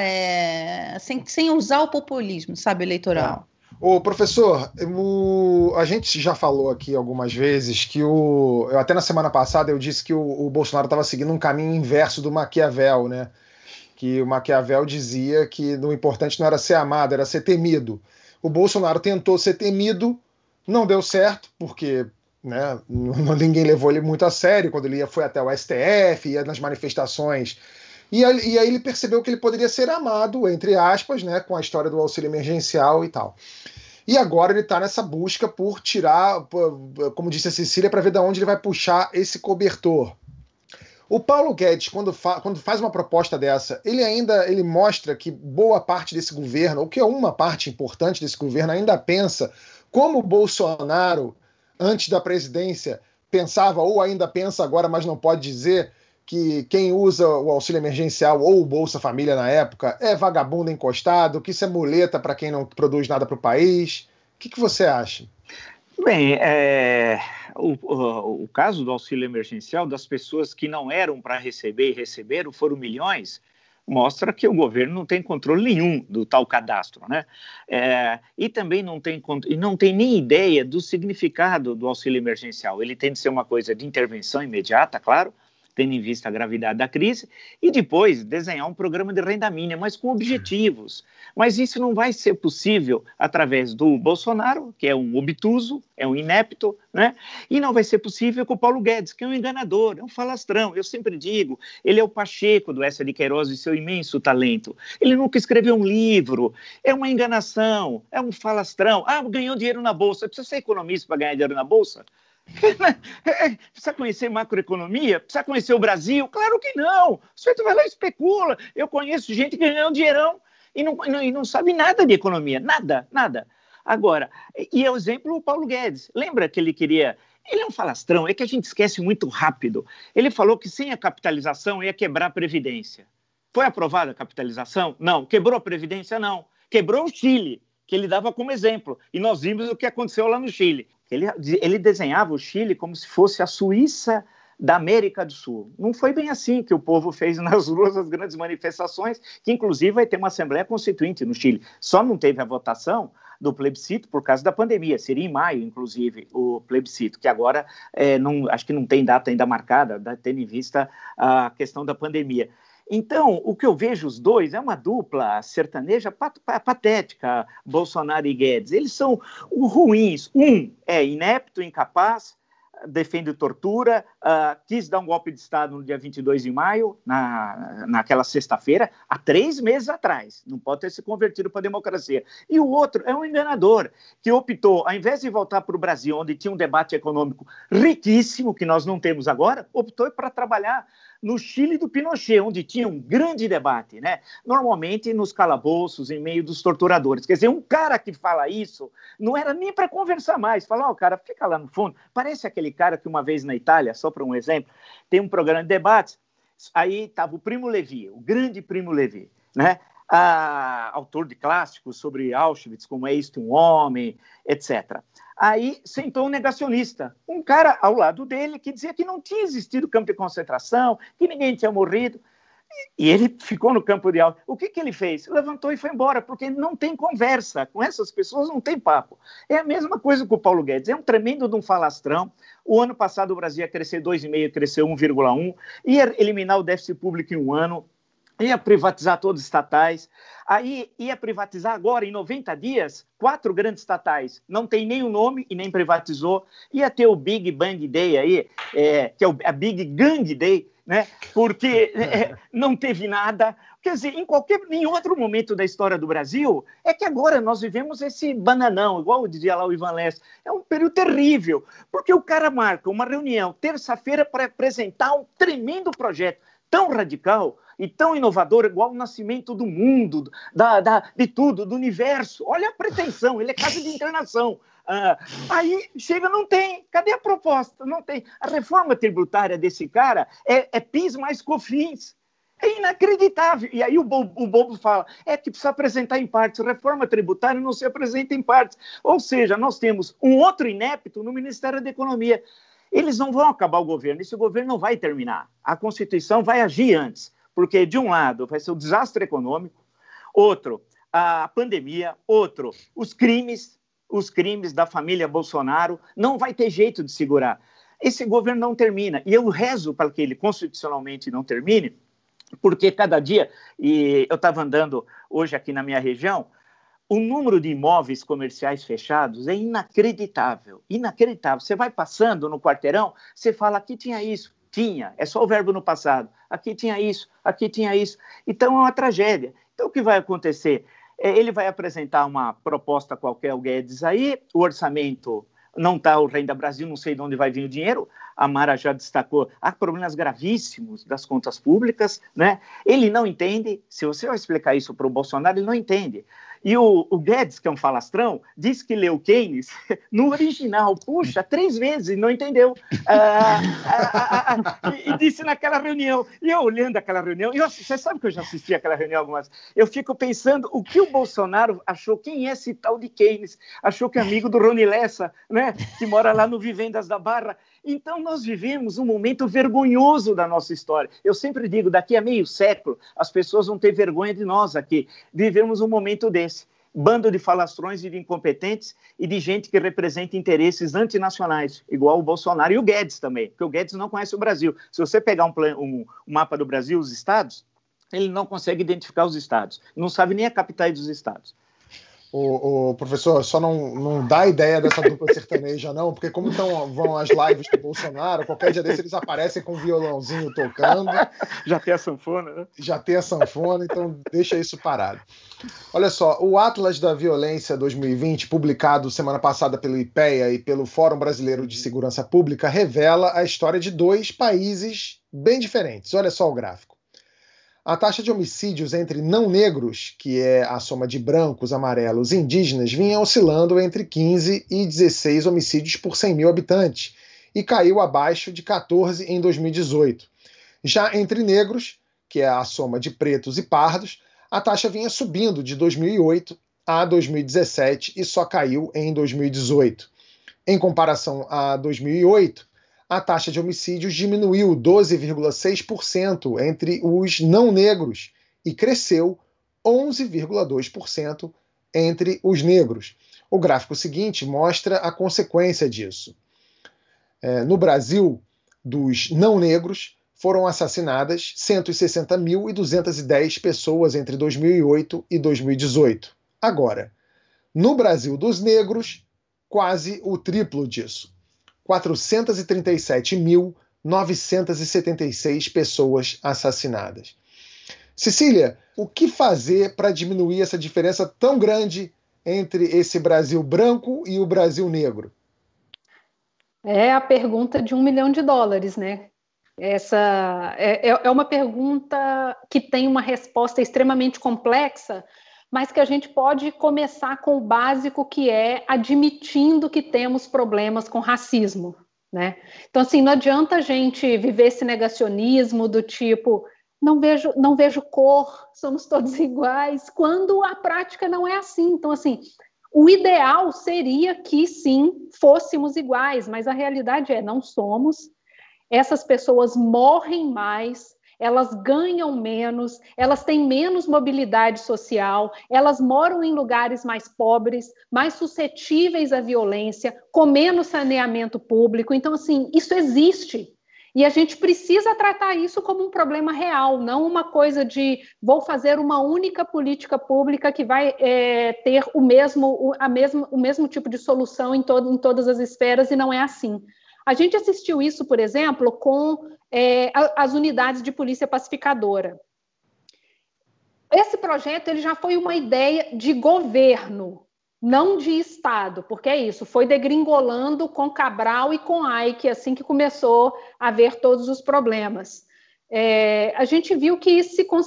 sem usar o populismo, sabe, eleitoral. Ô, professor, a gente já falou aqui algumas vezes que até na semana passada eu disse que o Bolsonaro estava seguindo um caminho inverso do Maquiavel, né? Que o Maquiavel dizia que o importante não era ser amado, era ser temido. O Bolsonaro tentou ser temido, não deu certo, porque ninguém levou ele muito a sério quando ele foi até o STF, ia nas manifestações. E aí ele percebeu que ele poderia ser amado, entre aspas, né, com a história do auxílio emergencial e tal. E agora ele está nessa busca por tirar, como disse a Cecília, para ver de onde ele vai puxar esse cobertor. O Paulo Guedes, quando faz uma proposta dessa, ele mostra que boa parte desse governo, ou que é uma parte importante desse governo, ainda pensa como o Bolsonaro, antes da presidência, pensava, ou ainda pensa agora, mas não pode dizer, que quem usa o auxílio emergencial ou o Bolsa Família na época é vagabundo encostado, que isso é muleta para quem não produz nada para o país. O que você acha? Bem, o caso do auxílio emergencial, das pessoas que não eram para receber e receberam, foram milhões, mostra que o governo não tem controle nenhum do tal cadastro, né? E também não tem nem ideia do significado do auxílio emergencial. Ele tem de ser uma coisa de intervenção imediata, claro, tendo em vista a gravidade da crise, e depois desenhar um programa de renda mínima, mas com objetivos. Mas isso não vai ser possível através do Bolsonaro, que é um obtuso, é um inepto, né? E não vai ser possível com o Paulo Guedes, que é um enganador, é um falastrão. Eu sempre digo, ele é o Pacheco do Eça de Queiroz e seu imenso talento. Ele nunca escreveu um livro, é uma enganação, é um falastrão. Ganhou dinheiro na Bolsa. Precisa ser economista para ganhar dinheiro na Bolsa? Precisa conhecer macroeconomia? Precisa conhecer o Brasil? Claro que não. O sujeito vai lá e especula. Eu conheço gente que ganhou um dinheirão e não sabe nada de economia. Nada. Agora, e é o exemplo o Paulo Guedes. Lembra que ele queria... Ele é um falastrão, é que a gente esquece muito rápido. Ele falou que sem a capitalização ia quebrar a Previdência. Foi aprovada a capitalização? Não. Quebrou a Previdência? Não. Quebrou o Chile, que ele dava como exemplo. E nós vimos o que aconteceu lá no Chile. Ele desenhava o Chile como se fosse a Suíça da América do Sul. Não foi bem assim que o povo fez nas ruas as grandes manifestações, que inclusive vai ter uma Assembleia Constituinte no Chile. Só não teve a votação do plebiscito por causa da pandemia. Seria em maio, inclusive, o plebiscito, que agora acho que não tem data ainda marcada, tendo em vista a questão da pandemia. Então, o que eu vejo os dois é uma dupla sertaneja patética, Bolsonaro e Guedes. Eles são ruins. Um é inepto, incapaz, defende tortura, quis dar um golpe de Estado no dia 22 de maio, naquela sexta-feira, há 3 meses atrás. Não pode ter se convertido para a democracia. E o outro é um enganador, que optou, ao invés de voltar para o Brasil, onde tinha um debate econômico riquíssimo, que nós não temos agora, optou para trabalhar no Chile do Pinochet, onde tinha um grande debate, né? Normalmente nos calabouços, em meio dos torturadores. Quer dizer, um cara que fala isso não era nem para conversar mais. Fala, cara, fica lá no fundo. Parece aquele cara que uma vez na Itália, só para um exemplo, tem um programa de debates, aí estava o Primo Levi, o grande Primo Levi, né? Autor de clássicos sobre Auschwitz, como É Este um Homem, etc. Aí sentou um negacionista, um cara ao lado dele que dizia que não tinha existido campo de concentração, que ninguém tinha morrido. E ele ficou no campo de Auschwitz. O que ele fez? Levantou e foi embora, porque não tem conversa. Com essas pessoas não tem papo. É a mesma coisa com o Paulo Guedes. É um tremendo de um falastrão. O ano passado o Brasil ia crescer 2,5%, cresceu 1,1%. Ia eliminar o déficit público em um ano. Ia privatizar todos os estatais, aí ia privatizar agora, em 90 dias, 4 grandes estatais, não tem nem o nome e nem privatizou, ia ter o Big Bang Day aí, que é a Big Gang Day, né? Porque não teve nada. Quer dizer, em outro momento da história do Brasil, é que agora nós vivemos esse bananão, igual dizia lá o Ivan Lessa, é um período terrível, porque o cara marca uma reunião terça-feira para apresentar um tremendo projeto, tão radical e tão inovador, igual o nascimento do mundo, de tudo, do universo. Olha a pretensão, ele é casa de encarnação. Aí chega, não tem. Cadê a proposta? Não tem. A reforma tributária desse cara é PIS mais COFINS. É inacreditável. E aí o bobo fala, que precisa apresentar em partes. Reforma tributária não se apresenta em partes. Ou seja, nós temos um outro inepto no Ministério da Economia. Eles não vão acabar o governo, esse governo não vai terminar. A Constituição vai agir antes, porque, de um lado, vai ser o desastre econômico, outro, a pandemia, outro, os crimes da família Bolsonaro, não vai ter jeito de segurar. Esse governo não termina, e eu rezo para que ele constitucionalmente não termine, porque cada dia, e eu estava andando hoje aqui na minha região, o número de imóveis comerciais fechados é inacreditável, inacreditável. Você vai passando no quarteirão, você fala, aqui tinha isso, tinha, é só o verbo no passado, aqui tinha isso, aqui tinha isso. Então é uma tragédia. Então o que vai acontecer? Ele vai apresentar uma proposta qualquer, o Guedes aí, o orçamento não está, o Renda Brasil, não sei de onde vai vir o dinheiro, a Mara já destacou, há problemas gravíssimos das contas públicas, né? Ele não entende, se você vai explicar isso para o Bolsonaro, ele não entende. E o Guedes, que é um falastrão, disse que leu Keynes no original. Puxa, 3 vezes, não entendeu. E disse naquela reunião. E eu olhando aquela reunião, você sabe que eu já assisti aquela reunião algumas vezes, eu fico pensando o que o Bolsonaro achou, quem é esse tal de Keynes? Achou que é amigo do Rony Lessa, né? Que mora lá no Vivendas da Barra. Então, nós vivemos um momento vergonhoso da nossa história. Eu sempre digo, daqui a meio século, as pessoas vão ter vergonha de nós aqui. Vivemos um momento desse. Bando de falastrões e de incompetentes e de gente que representa interesses antinacionais, igual o Bolsonaro e o Guedes também, porque o Guedes não conhece o Brasil. Se você pegar um mapa do Brasil, os estados, ele não consegue identificar os estados. Não sabe nem a capital dos estados. O professor, só não dá ideia dessa dupla sertaneja, não, porque como vão as lives do Bolsonaro, qualquer dia desse eles aparecem com um violãozinho tocando. Já tem a sanfona, né? Já tem a sanfona, então deixa isso parado. Olha só, o Atlas da Violência 2020, publicado semana passada pelo IPEA e pelo Fórum Brasileiro de Segurança Pública, revela a história de 2 países bem diferentes. Olha só o gráfico. A taxa de homicídios entre não negros, que é a soma de brancos, amarelos e indígenas, vinha oscilando entre 15 e 16 homicídios por 100 mil habitantes e caiu abaixo de 14 em 2018. Já entre negros, que é a soma de pretos e pardos, a taxa vinha subindo de 2008 a 2017 e só caiu em 2018. Em comparação a 2008, a taxa de homicídios diminuiu 12,6% entre os não negros e cresceu 11,2% entre os negros. O gráfico seguinte mostra a consequência disso. No Brasil, dos não negros, foram assassinadas 160.210 pessoas entre 2008 e 2018. Agora, no Brasil dos negros, quase o triplo disso. 437.976 pessoas assassinadas. Cecília, o que fazer para diminuir essa diferença tão grande entre esse Brasil branco e o Brasil negro? É a pergunta de $1 milhão, né? Essa é uma pergunta que tem uma resposta extremamente complexa, mas que a gente pode começar com o básico, que é admitindo que temos problemas com racismo, né? Então, assim, não adianta a gente viver esse negacionismo do tipo, não vejo cor, somos todos iguais, quando a prática não é assim. Então, assim, o ideal seria que, sim, fôssemos iguais, mas a realidade é, não somos. Essas pessoas morrem mais, elas ganham menos, elas têm menos mobilidade social, elas moram em lugares mais pobres, mais suscetíveis à violência, com menos saneamento público. Então, assim, isso existe. E a gente precisa tratar isso como um problema real, não uma coisa de vou fazer uma única política pública que vai ter o mesmo tipo de solução em todas as esferas, e não é assim. A gente assistiu isso, por exemplo, com as unidades de polícia pacificadora. Esse projeto ele já foi uma ideia de governo, não de Estado, porque é isso, foi degringolando com Cabral e com Aike, assim que começou a haver todos os problemas. A gente viu que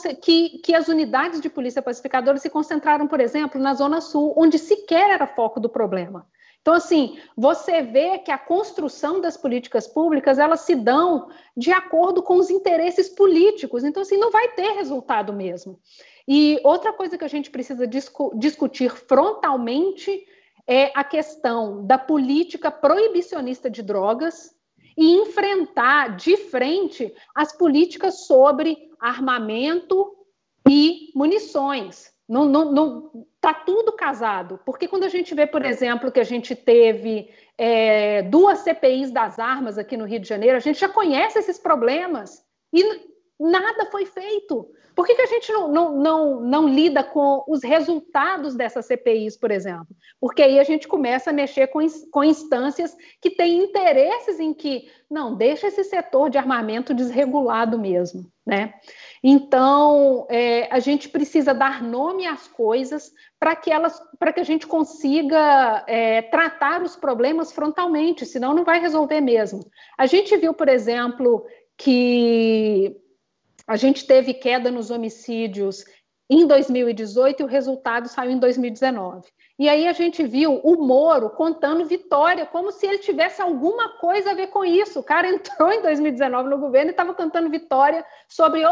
as unidades de polícia pacificadora se concentraram, por exemplo, na Zona Sul, onde sequer era foco do problema. Então, assim, você vê que a construção das políticas públicas, elas se dão de acordo com os interesses políticos. Então, assim, não vai ter resultado mesmo. E outra coisa que a gente precisa discutir frontalmente é a questão da política proibicionista de drogas e enfrentar de frente as políticas sobre armamento e munições. Não está tudo casado, porque quando a gente vê, por exemplo, que a gente teve 2 CPIs das armas aqui no Rio de Janeiro, a gente já conhece esses problemas e nada foi feito. Por que a gente não lida com os resultados dessas CPIs, por exemplo? Porque aí a gente começa a mexer com instâncias que têm interesses em que, não, deixa esse setor de armamento desregulado mesmo, né? Então, a gente precisa dar nome às coisas para que a gente consiga tratar os problemas frontalmente, senão não vai resolver mesmo. A gente viu, por exemplo, que a gente teve queda nos homicídios em 2018 e o resultado saiu em 2019. E aí a gente viu o Moro contando vitória, como se ele tivesse alguma coisa a ver com isso. O cara entrou em 2019 no governo e estava cantando vitória sobre,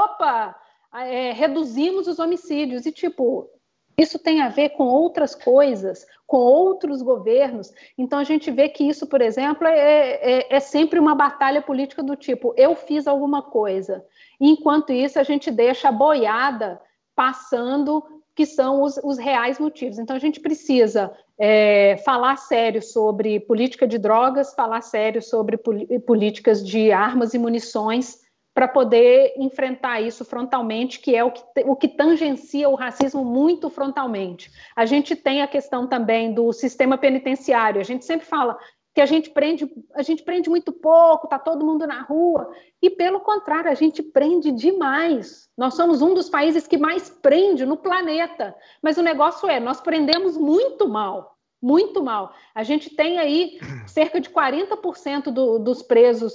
reduzimos os homicídios. E, tipo, isso tem a ver com outras coisas, com outros governos. Então, a gente vê que isso, por exemplo, é sempre uma batalha política do tipo, eu fiz alguma coisa. Enquanto isso, a gente deixa a boiada passando, que são os reais motivos. Então, a gente precisa falar sério sobre política de drogas, falar sério sobre políticas de armas e munições, para poder enfrentar isso frontalmente, que é o que tangencia o racismo muito frontalmente. A gente tem a questão também do sistema penitenciário. A gente sempre fala que a gente prende muito pouco, está todo mundo na rua, e pelo contrário, a gente prende demais. Nós somos um dos países que mais prende no planeta, mas o negócio nós prendemos muito mal. Muito mal. A gente tem aí cerca de 40% dos presos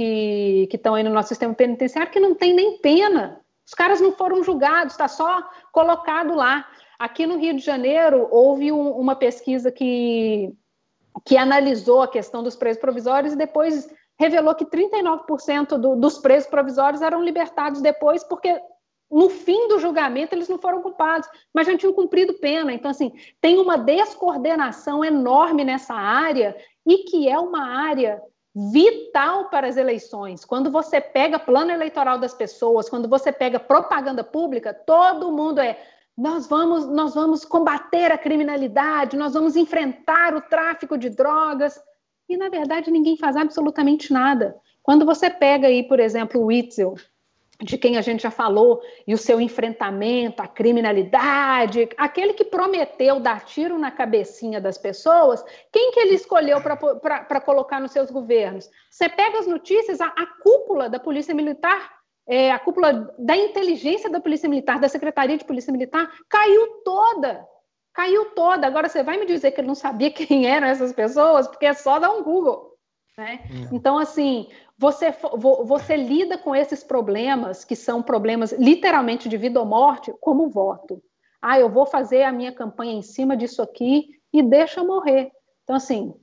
que estão aí no nosso sistema penitenciário que não tem nem pena. Os caras não foram julgados, está só colocado lá. Aqui no Rio de Janeiro, houve uma pesquisa que analisou a questão dos presos provisórios e depois revelou que 39% dos presos provisórios eram libertados depois porque no fim do julgamento eles não foram culpados, mas já tinham cumprido pena. Então, assim, tem uma descoordenação enorme nessa área e que é uma área vital para as eleições. Quando você pega plano eleitoral das pessoas, quando você pega propaganda pública, todo mundo nós vamos combater a criminalidade, nós vamos enfrentar o tráfico de drogas, e na verdade ninguém faz absolutamente nada. Quando você pega aí, por exemplo, o Witzel, de quem a gente já falou, e o seu enfrentamento à criminalidade, aquele que prometeu dar tiro na cabecinha das pessoas, quem que ele escolheu para colocar nos seus governos? Você pega as notícias, a cúpula da Polícia Militar, a cúpula da inteligência da Polícia Militar, da Secretaria de Polícia Militar, caiu toda. Agora você vai me dizer que ele não sabia quem eram essas pessoas, porque é só dar um Google. né? Então, assim, você lida com esses problemas, que são problemas literalmente de vida ou morte, como voto. Eu vou fazer a minha campanha em cima disso aqui e deixa morrer. Então, assim,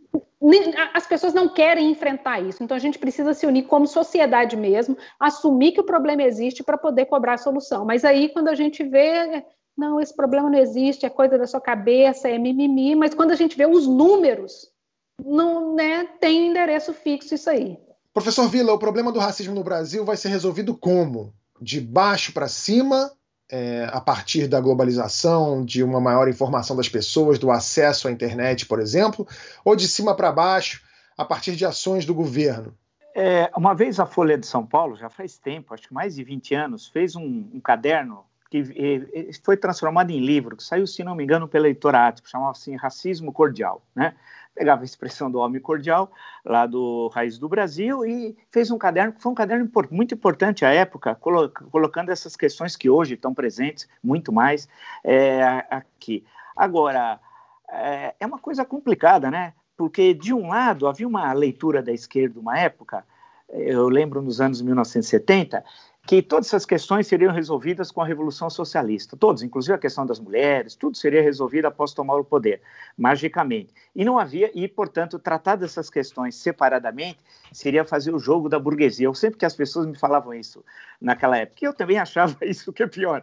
as pessoas não querem enfrentar isso. Então, a gente precisa se unir como sociedade mesmo, assumir que o problema existe para poder cobrar a solução. Mas aí, quando a gente vê, não, esse problema não existe, é coisa da sua cabeça, é mimimi, mas quando a gente vê os números, não, né, tem endereço fixo isso aí. Professor Villa, o problema do racismo no Brasil vai ser resolvido como? De baixo para cima, a partir da globalização, de uma maior informação das pessoas, do acesso à internet, por exemplo, ou de cima para baixo, a partir de ações do governo? Uma vez a Folha de São Paulo, já faz tempo, acho que mais de 20 anos, fez um caderno que foi transformado em livro, que saiu, se não me engano, pela Editora Ático, chamava assim Racismo Cordial, né? Pegava a expressão do homem cordial, lá do Raiz do Brasil, e fez um caderno, que foi um caderno muito importante à época, colocando essas questões que hoje estão presentes, muito mais, aqui. Agora, é uma coisa complicada, né? Porque, de um lado, havia uma leitura da esquerda, uma época, eu lembro nos anos 1970, que todas essas questões seriam resolvidas com a Revolução Socialista. Todos, inclusive a questão das mulheres, tudo seria resolvido após tomar o poder, magicamente. E não havia, e, portanto, tratar dessas questões separadamente seria fazer o jogo da burguesia. Eu sempre que as pessoas me falavam isso naquela época, e eu também achava isso que é pior.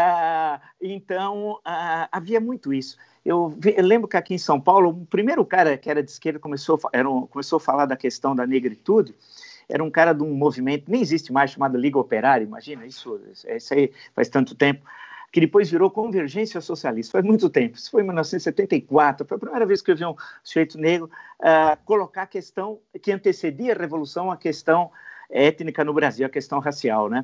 Então, havia muito isso. Eu lembro que aqui em São Paulo, o primeiro cara que era de esquerda começou a falar da questão da negritude, era um cara de um movimento, nem existe mais, chamado Liga Operária, imagina, isso aí faz tanto tempo, que depois virou Convergência Socialista, faz muito tempo, isso foi em 1974, foi a primeira vez que eu vi um sujeito negro colocar a questão que antecedia a Revolução, a questão étnica no Brasil, a questão racial, né?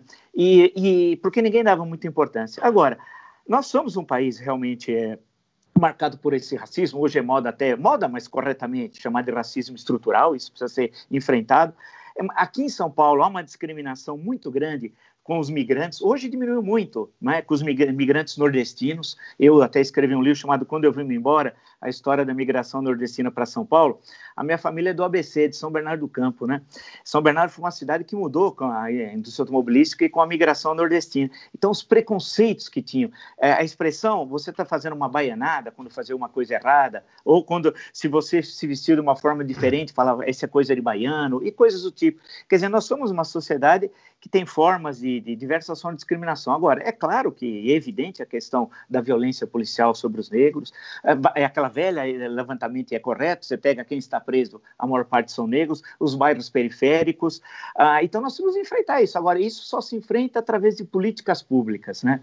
E porque ninguém dava muita importância. Agora, nós somos um país realmente marcado por esse racismo, hoje é moda, mas corretamente, chamado de racismo estrutural, isso precisa ser enfrentado. Aqui em São Paulo há uma discriminação muito grande com os migrantes, hoje diminuiu muito, né, com os migrantes nordestinos. Eu até escrevi um livro chamado Quando Eu Vim Embora, a história da migração nordestina para São Paulo. A minha família é do ABC, de São Bernardo do Campo, né? São Bernardo foi uma cidade que mudou com a indústria automobilística e com a migração nordestina. Então, os preconceitos que tinham, a expressão, você está fazendo uma baianada quando fazia uma coisa errada, ou quando, se você se vestiu de uma forma diferente, falava, essa é coisa de baiano, e coisas do tipo. Quer dizer, nós somos uma sociedade que tem formas de diversas formas de discriminação. Agora, é claro que é evidente a questão da violência policial sobre os negros, é aquela velha levantamento é correto, você pega quem está preso, a maior parte são negros, os bairros periféricos, então nós temos que enfrentar isso. Agora, isso só se enfrenta através de políticas públicas, né?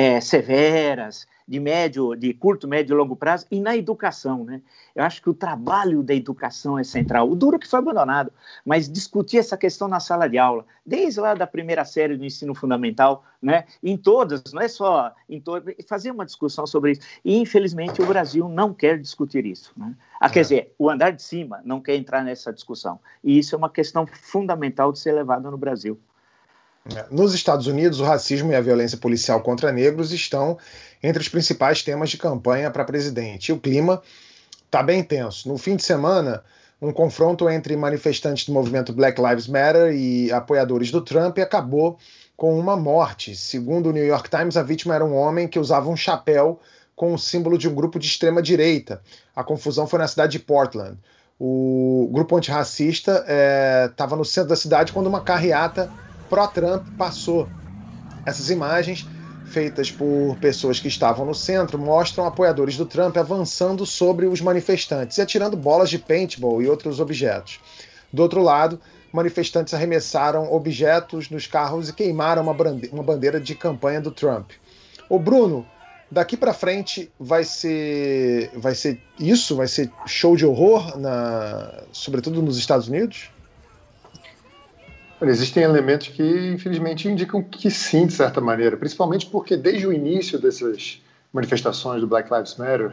Severas, de curto, médio e longo prazo, e na educação, né? Eu acho que o trabalho da educação é central. O duro que foi abandonado, mas discutir essa questão na sala de aula, desde lá da primeira série do ensino fundamental, né? Em todas, não é só em todas, fazer uma discussão sobre isso. E, infelizmente, o Brasil não quer discutir isso, né? Quer dizer, o andar de cima não quer entrar nessa discussão. E isso é uma questão fundamental de ser levada no Brasil. Nos Estados Unidos, o racismo e a violência policial contra negros estão entre os principais temas de campanha para presidente. E o clima está bem tenso. No fim de semana, um confronto entre manifestantes do movimento Black Lives Matter e apoiadores do Trump acabou com uma morte. Segundo o New York Times, a vítima era um homem que usava um chapéu com o símbolo de um grupo de extrema-direita. A confusão foi na cidade de Portland. O grupo antirracista estava no centro da cidade quando uma carreata pró-Trump passou. Essas imagens, feitas por pessoas que estavam no centro, mostram apoiadores do Trump avançando sobre os manifestantes e atirando bolas de paintball e outros objetos. Do outro lado, manifestantes arremessaram objetos nos carros e queimaram uma bandeira de campanha do Trump. Ô Bruno, daqui para frente vai ser isso? Vai ser show de horror, sobretudo nos Estados Unidos? Existem elementos que, infelizmente, indicam que sim, de certa maneira, principalmente porque desde o início dessas manifestações do Black Lives Matter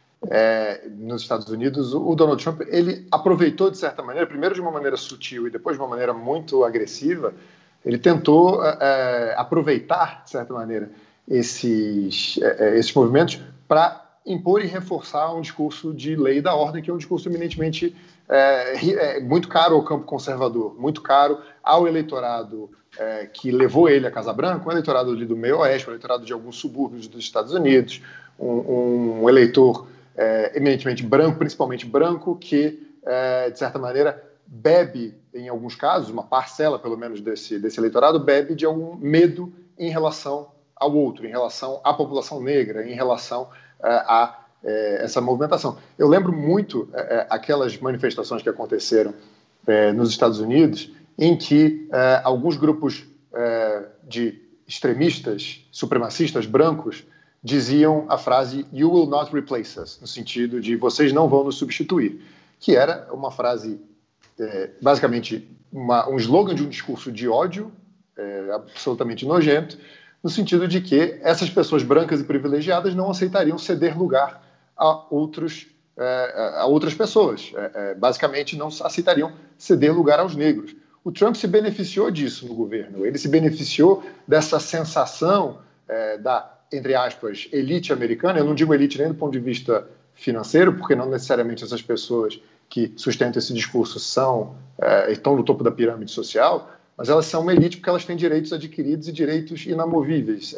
nos Estados Unidos, o Donald Trump ele aproveitou, de certa maneira, primeiro de uma maneira sutil e depois de uma maneira muito agressiva, ele tentou aproveitar, de certa maneira, esses movimentos para impor e reforçar um discurso de lei e da ordem, que é um discurso eminentemente muito caro ao campo conservador, muito caro ao eleitorado que levou ele à Casa Branca, um eleitorado ali do meio oeste, um eleitorado de alguns subúrbios dos Estados Unidos, um eleitor eminentemente branco, principalmente branco, que, de certa maneira, bebe, em alguns casos, uma parcela, pelo menos, desse eleitorado, bebe de algum medo em relação ao outro, em relação à população negra, em relação a essa movimentação. Eu lembro muito aquelas manifestações que aconteceram nos Estados Unidos, em que alguns grupos de extremistas, supremacistas brancos, diziam a frase "You will not replace us", no sentido de "vocês não vão nos substituir", que era uma frase, basicamente, um slogan de um discurso de ódio, absolutamente nojento, no sentido de que essas pessoas brancas e privilegiadas não aceitariam ceder lugar a outras pessoas. Basicamente, não aceitariam ceder lugar aos negros. O Trump se beneficiou disso no governo. Ele se beneficiou dessa sensação da, entre aspas, elite americana. Eu não digo elite nem do ponto de vista financeiro, porque não necessariamente essas pessoas que sustentam esse discurso estão no topo da pirâmide social, mas elas são uma elite porque elas têm direitos adquiridos e direitos inamovíveis.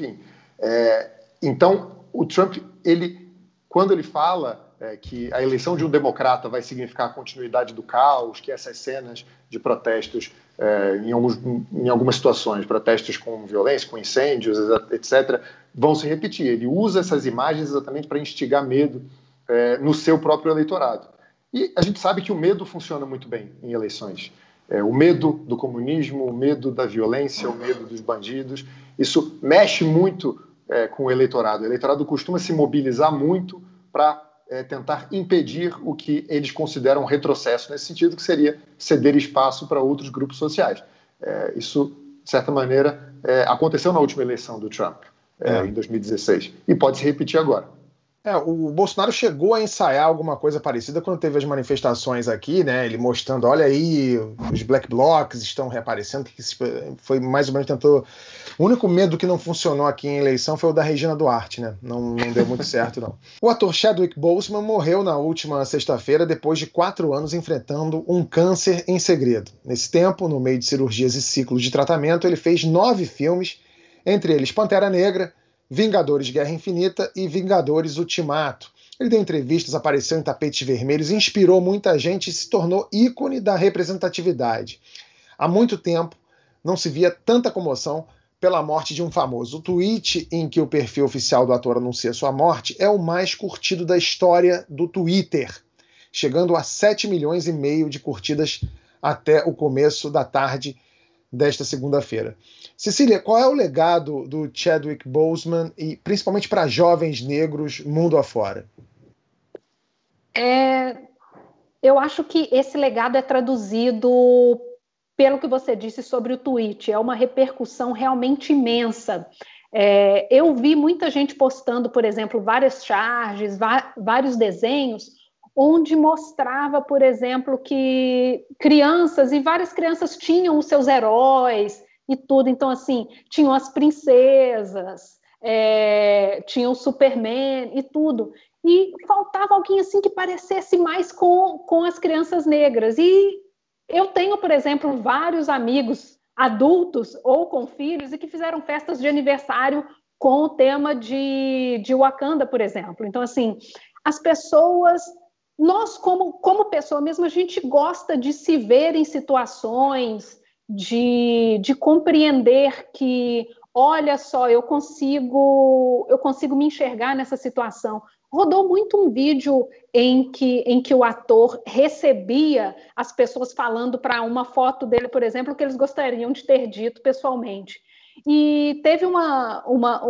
Então, o Trump, quando ele fala que a eleição de um democrata vai significar a continuidade do caos, que essas cenas de protestos, em algumas situações, protestos com violência, com incêndios, etc., vão se repetir. Ele usa essas imagens exatamente para instigar medo no seu próprio eleitorado. E a gente sabe que o medo funciona muito bem em eleições. O medo do comunismo, o medo da violência, o medo dos bandidos, isso mexe muito com o eleitorado. O eleitorado costuma se mobilizar muito para tentar impedir o que eles consideram um retrocesso nesse sentido, que seria ceder espaço para outros grupos sociais. Isso, de certa maneira, aconteceu na última eleição do Trump, em 2016, e pode se repetir agora. O Bolsonaro chegou a ensaiar alguma coisa parecida quando teve as manifestações aqui, né? Ele mostrando, olha aí, os black blocs estão reaparecendo, que foi mais ou menos tentou... O único medo que não funcionou aqui em eleição foi o da Regina Duarte, né? Não deu muito certo, não. O ator Chadwick Boseman morreu na última sexta-feira depois de 4 anos enfrentando um câncer em segredo. Nesse tempo, no meio de cirurgias e ciclos de tratamento, ele fez 9 filmes, entre eles Pantera Negra, Vingadores Guerra Infinita e Vingadores Ultimato. Ele deu entrevistas, apareceu em tapetes vermelhos, inspirou muita gente e se tornou ícone da representatividade. Há muito tempo não se via tanta comoção pela morte de um famoso. O tweet em que o perfil oficial do ator anuncia sua morte é o mais curtido da história do Twitter, chegando a 7,5 milhões de curtidas até o começo da tarde desta segunda-feira. Cecília, qual é o legado do Chadwick Boseman e principalmente para jovens negros mundo afora? Eu acho que esse legado é traduzido pelo que você disse sobre o tweet. É uma repercussão realmente imensa. Eu vi muita gente postando, por exemplo, várias charges, vários desenhos, onde mostrava, por exemplo, que várias crianças tinham os seus heróis e tudo. Então, assim, tinham as princesas, tinha o Superman e tudo. E faltava alguém assim que parecesse mais com as crianças negras. E eu tenho, por exemplo, vários amigos adultos ou com filhos e que fizeram festas de aniversário com o tema de Wakanda, por exemplo. Então, assim, as pessoas... Nós, como pessoa mesmo, a gente gosta de se ver em situações, de compreender que, olha só, eu consigo me enxergar nessa situação. Rodou muito um vídeo em que o ator recebia as pessoas falando para uma foto dele, por exemplo, que eles gostariam de ter dito pessoalmente. E teve uma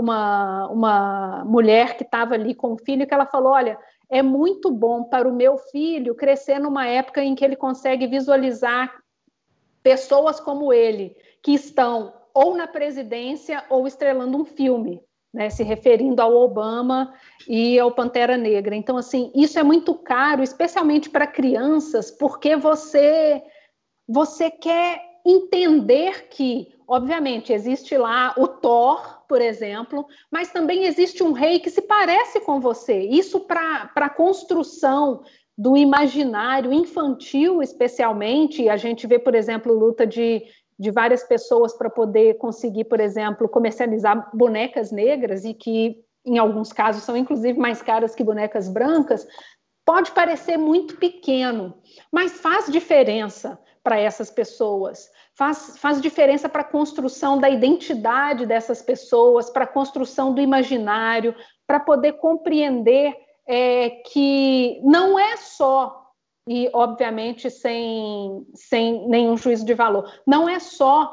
mulher que estava ali com o filho que ela falou, olha, é muito bom para o meu filho crescer numa época em que ele consegue visualizar pessoas como ele, que estão ou na presidência ou estrelando um filme, né, se referindo ao Obama e ao Pantera Negra. Então, assim, isso é muito caro, especialmente para crianças, porque você quer entender que, obviamente, existe lá o Thor, por exemplo, mas também existe um rei que se parece com você. Isso para a construção do imaginário infantil, especialmente. E a gente vê, por exemplo, luta de várias pessoas para poder conseguir, por exemplo, comercializar bonecas negras, e que, em alguns casos, são inclusive mais caras que bonecas brancas. Pode parecer muito pequeno, mas faz diferença para essas pessoas. Faz diferença para a construção da identidade dessas pessoas, para a construção do imaginário, para poder compreender que não é só, e obviamente sem nenhum juízo de valor, não é só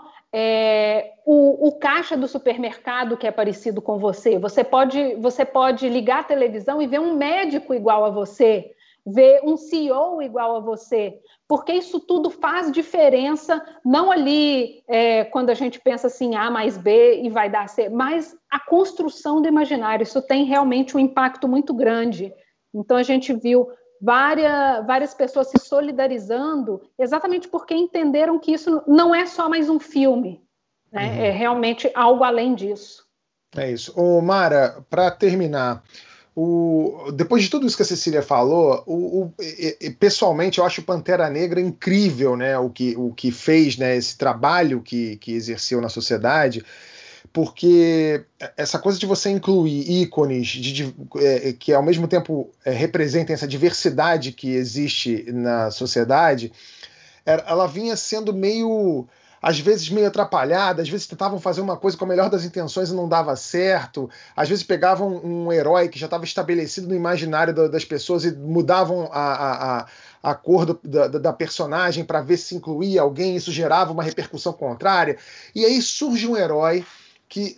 o caixa do supermercado que é parecido com você. Você pode ligar a televisão e ver um médico igual a você, ver um CEO igual a você, porque isso tudo faz diferença, não ali quando a gente pensa assim, A mais B e vai dar C, mas a construção do imaginário. Isso tem realmente um impacto muito grande. Então a gente viu várias pessoas se solidarizando exatamente porque entenderam que isso não é só mais um filme, né? É realmente algo além disso. É isso. Ô, Mara, para terminar, depois de tudo isso que a Cecília falou, pessoalmente eu acho o Pantera Negra incrível, né? O que fez, né? Esse trabalho que exerceu na sociedade, porque essa coisa de você incluir ícones que ao mesmo tempo representem essa diversidade que existe na sociedade, ela vinha sendo às vezes meio atrapalhada, às vezes tentavam fazer uma coisa com a melhor das intenções e não dava certo, às vezes pegavam um herói que já estava estabelecido no imaginário das pessoas e mudavam a cor da personagem para ver se incluía alguém, isso gerava uma repercussão contrária, e aí surge um herói que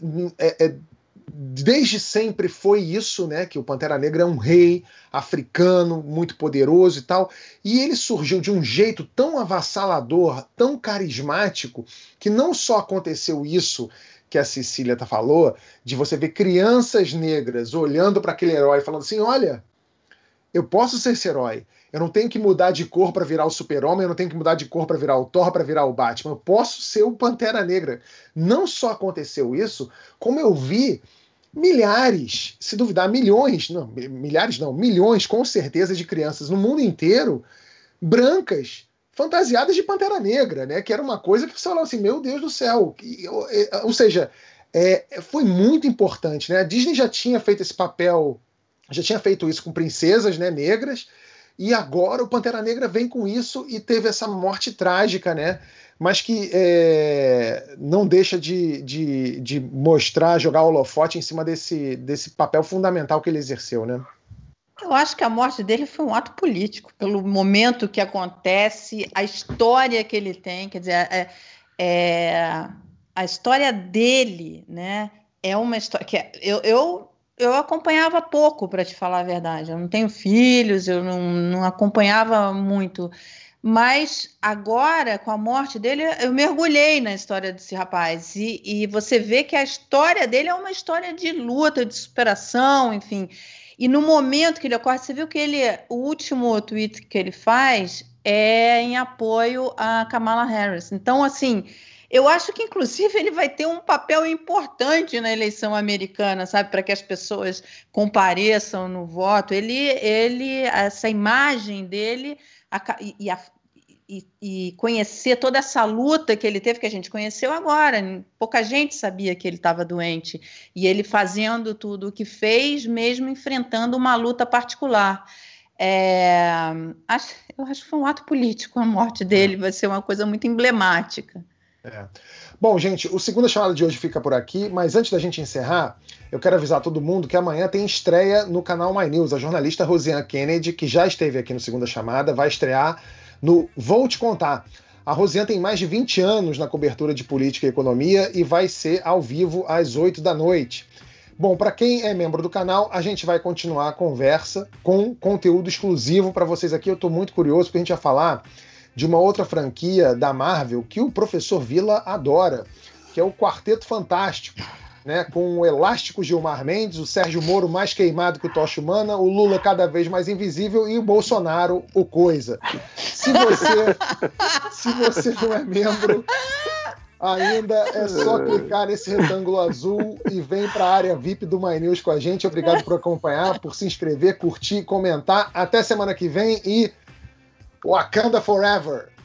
desde sempre foi isso, né? Que o Pantera Negra é um rei africano muito poderoso e tal, e ele surgiu de um jeito tão avassalador, tão carismático, que não só aconteceu isso que a Cecília falou, de você ver crianças negras olhando para aquele herói falando assim, olha, eu posso ser esse herói, eu não tenho que mudar de cor para virar o Super-Homem, eu não tenho que mudar de cor para virar o Thor, para virar o Batman, eu posso ser o Pantera Negra. Não só aconteceu isso, como eu vi milhares, se duvidar milhões, não, milhares não, milhões com certeza de crianças no mundo inteiro, brancas, fantasiadas de Pantera Negra, né? Que era uma coisa que você falava assim, meu Deus do céu. Ou seja, foi muito importante, né? A Disney já tinha feito esse papel, já tinha feito isso com princesas, né, negras, e agora o Pantera Negra vem com isso e teve essa morte trágica, né? Mas que não deixa de mostrar, jogar o holofote em cima desse papel fundamental que ele exerceu, né? Eu acho que a morte dele foi um ato político, pelo momento que acontece, a história que ele tem, quer dizer, a história dele, né? É uma história que eu acompanhava pouco, para te falar a verdade. Eu não tenho filhos, eu não acompanhava muito. Mas agora, com a morte dele, eu mergulhei na história desse rapaz. E você vê que a história dele é uma história de luta, de superação, enfim. E no momento que ele ocorre, você viu que o último tweet que ele faz é em apoio a Kamala Harris. Então, assim, eu acho que, inclusive, ele vai ter um papel importante na eleição americana, sabe? Para que as pessoas compareçam no voto. Essa imagem dele e conhecer toda essa luta que ele teve, que a gente conheceu agora. Pouca gente sabia que ele estava doente. E ele fazendo tudo o que fez, mesmo enfrentando uma luta particular. Eu acho que foi um ato político a morte dele, vai ser uma coisa muito emblemática. Bom, gente, o Segunda Chamada de hoje fica por aqui, mas antes da gente encerrar, eu quero avisar todo mundo que amanhã tem estreia no canal My News. A jornalista Rosiane Kennedy, que já esteve aqui no Segunda Chamada, vai estrear no Vou Te Contar. A Rosiane tem mais de 20 anos na cobertura de política e economia e vai ser ao vivo às 8 da noite. Bom, para quem é membro do canal, a gente vai continuar a conversa com conteúdo exclusivo para vocês aqui. Eu estou muito curioso porque a gente vai falar de uma outra franquia da Marvel que o Professor Vila adora, que é o Quarteto Fantástico, né? Com o elástico Gilmar Mendes, o Sérgio Moro mais queimado que o Tocha Humana, o Lula cada vez mais invisível e o Bolsonaro o coisa. Se você não é membro, Ainda é só clicar nesse retângulo azul e vem para a área VIP do My News com a gente. Obrigado por acompanhar, por se inscrever, curtir, comentar. Até semana que vem e Wakanda Forever!